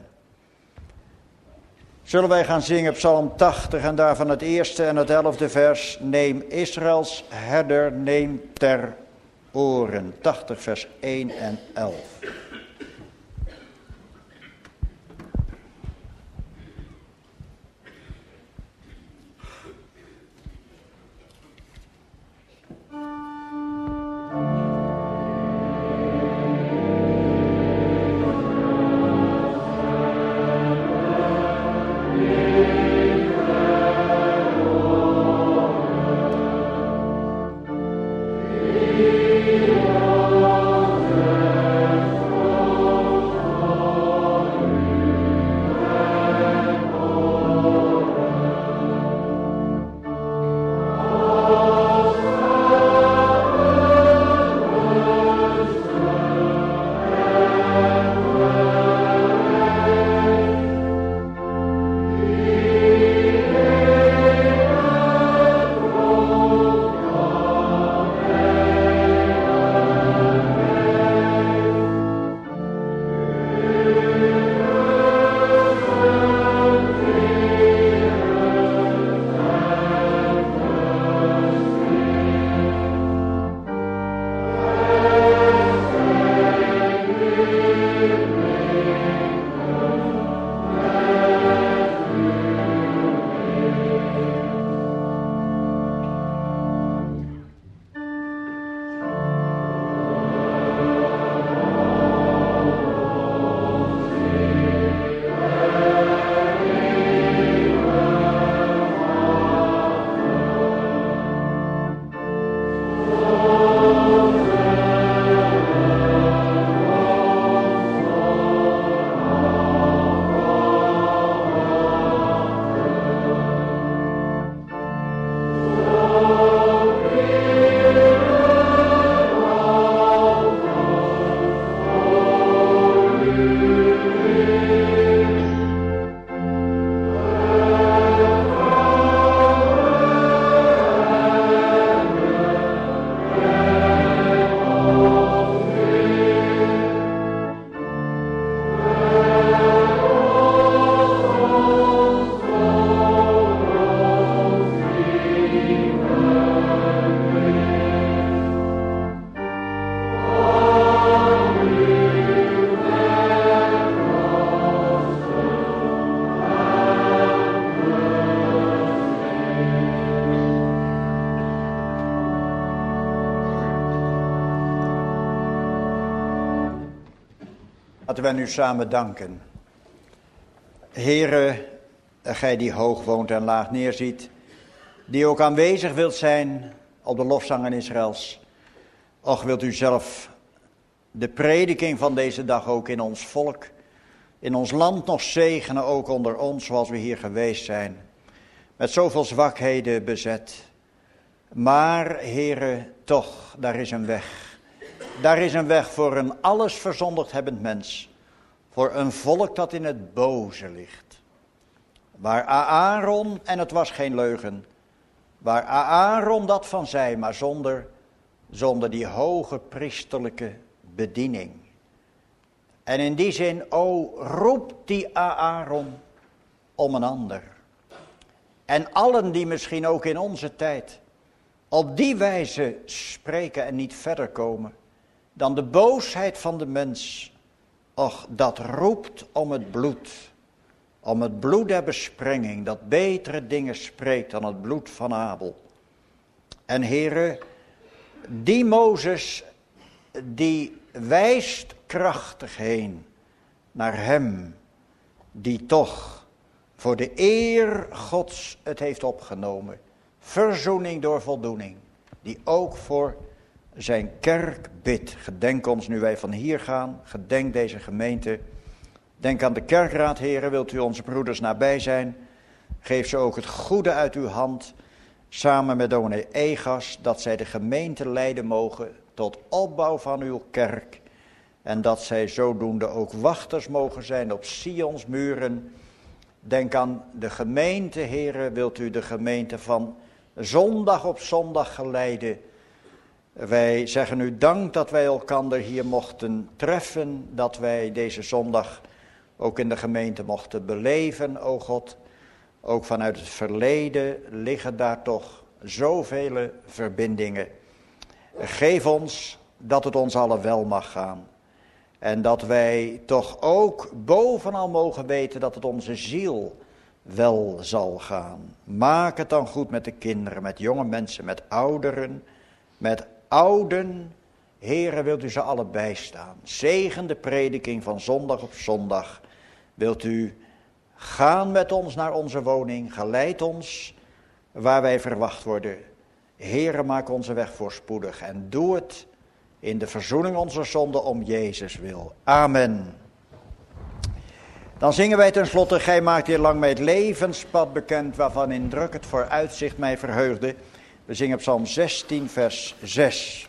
Zullen wij gaan zingen Psalm tachtig en daarvan het eerste en het elfde vers. Neem Israëls herder, neem ter oren. tachtig vers één en elf. Laten wij nu samen danken. Heere, gij die hoog woont en laag neerziet, die ook aanwezig wilt zijn op de lofzangen Israëls. Och, wilt u zelf de prediking van deze dag ook in ons volk, in ons land nog zegenen, ook onder ons zoals we hier geweest zijn. Met zoveel zwakheden bezet. Maar, Heere, toch, daar is een weg. Daar is een weg voor een alles verzondigd hebbend mens. Voor een volk dat in het boze ligt. Waar Aaron, en het was geen leugen, waar Aaron dat van zei, maar zonder, zonder die hoge priesterlijke bediening. En in die zin, o, roep die Aaron om een ander. En allen die misschien ook in onze tijd op die wijze spreken en niet verder komen dan de boosheid van de mens. Och, dat roept om het bloed. Om het bloed der besprenging, dat betere dingen spreekt dan het bloed van Abel. En Heere, die Mozes, die wijst krachtig heen naar hem, die toch voor de eer Gods het heeft opgenomen. Verzoening door voldoening, die ook voor zijn kerk bidt. Gedenk ons nu wij van hier gaan, gedenk deze gemeente. Denk aan de kerkraad, Heere, wilt u onze broeders nabij zijn. Geef ze ook het goede uit uw hand, samen met dominee Egas, dat zij de gemeente leiden mogen tot opbouw van uw kerk. En dat zij zodoende ook wachters mogen zijn op Sions muren. Denk aan de gemeente, Heere, wilt u de gemeente van zondag op zondag geleiden. Wij zeggen u dank dat wij elkander hier mochten treffen, dat wij deze zondag ook in de gemeente mochten beleven, o God. Ook vanuit het verleden liggen daar toch zoveel verbindingen. Geef ons dat het ons allen wel mag gaan. En dat wij toch ook bovenal mogen weten dat het onze ziel wel zal gaan. Maak het dan goed met de kinderen, met jonge mensen, met ouderen, met ouden. Heere, wilt u ze allen bijstaan. Zegen de prediking van zondag op zondag. Wilt u gaan met ons naar onze woning, geleid ons waar wij verwacht worden. Heere, maak onze weg voorspoedig en doe het in de verzoening onze zonden om Jezus wil. Amen. Dan zingen wij tenslotte, gij maakt hier lang mij het levenspad bekend, waarvan in druk het vooruitzicht mij verheugde. We zingen Psalm zestien, vers zes.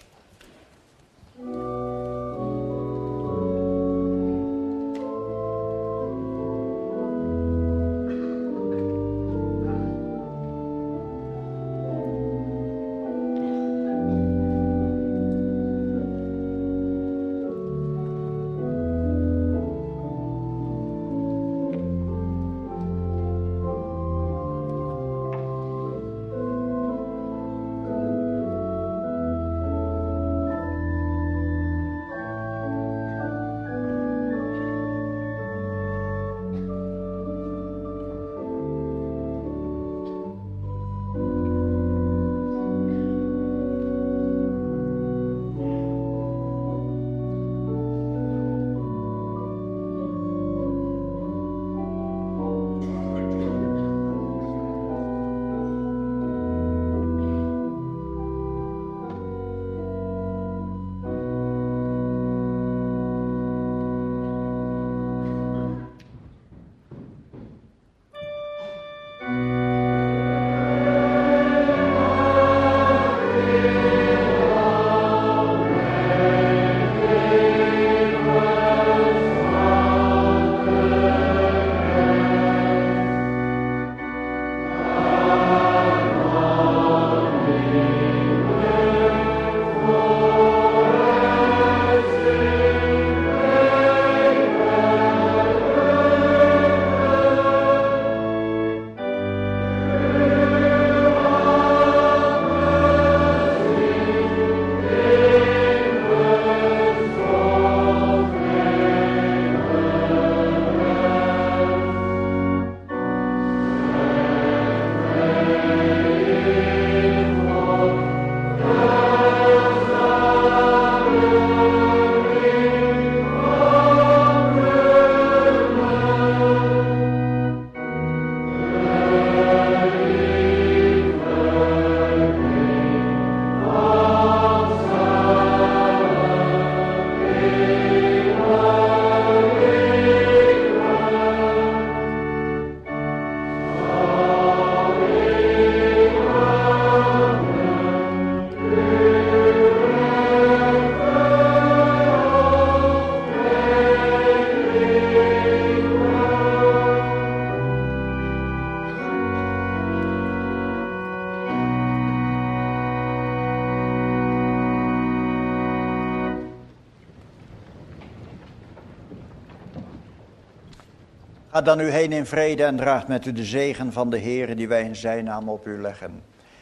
Ga dan u heen in vrede en draagt met u de zegen van de Heere die wij in zijn naam op u leggen.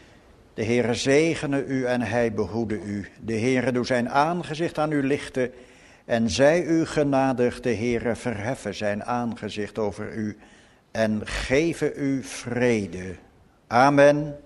De Heere zegene u en hij behoede u. De Heere doe zijn aangezicht aan u lichten en zij u genadig. De Heere verheffen zijn aangezicht over u en geven u vrede. Amen.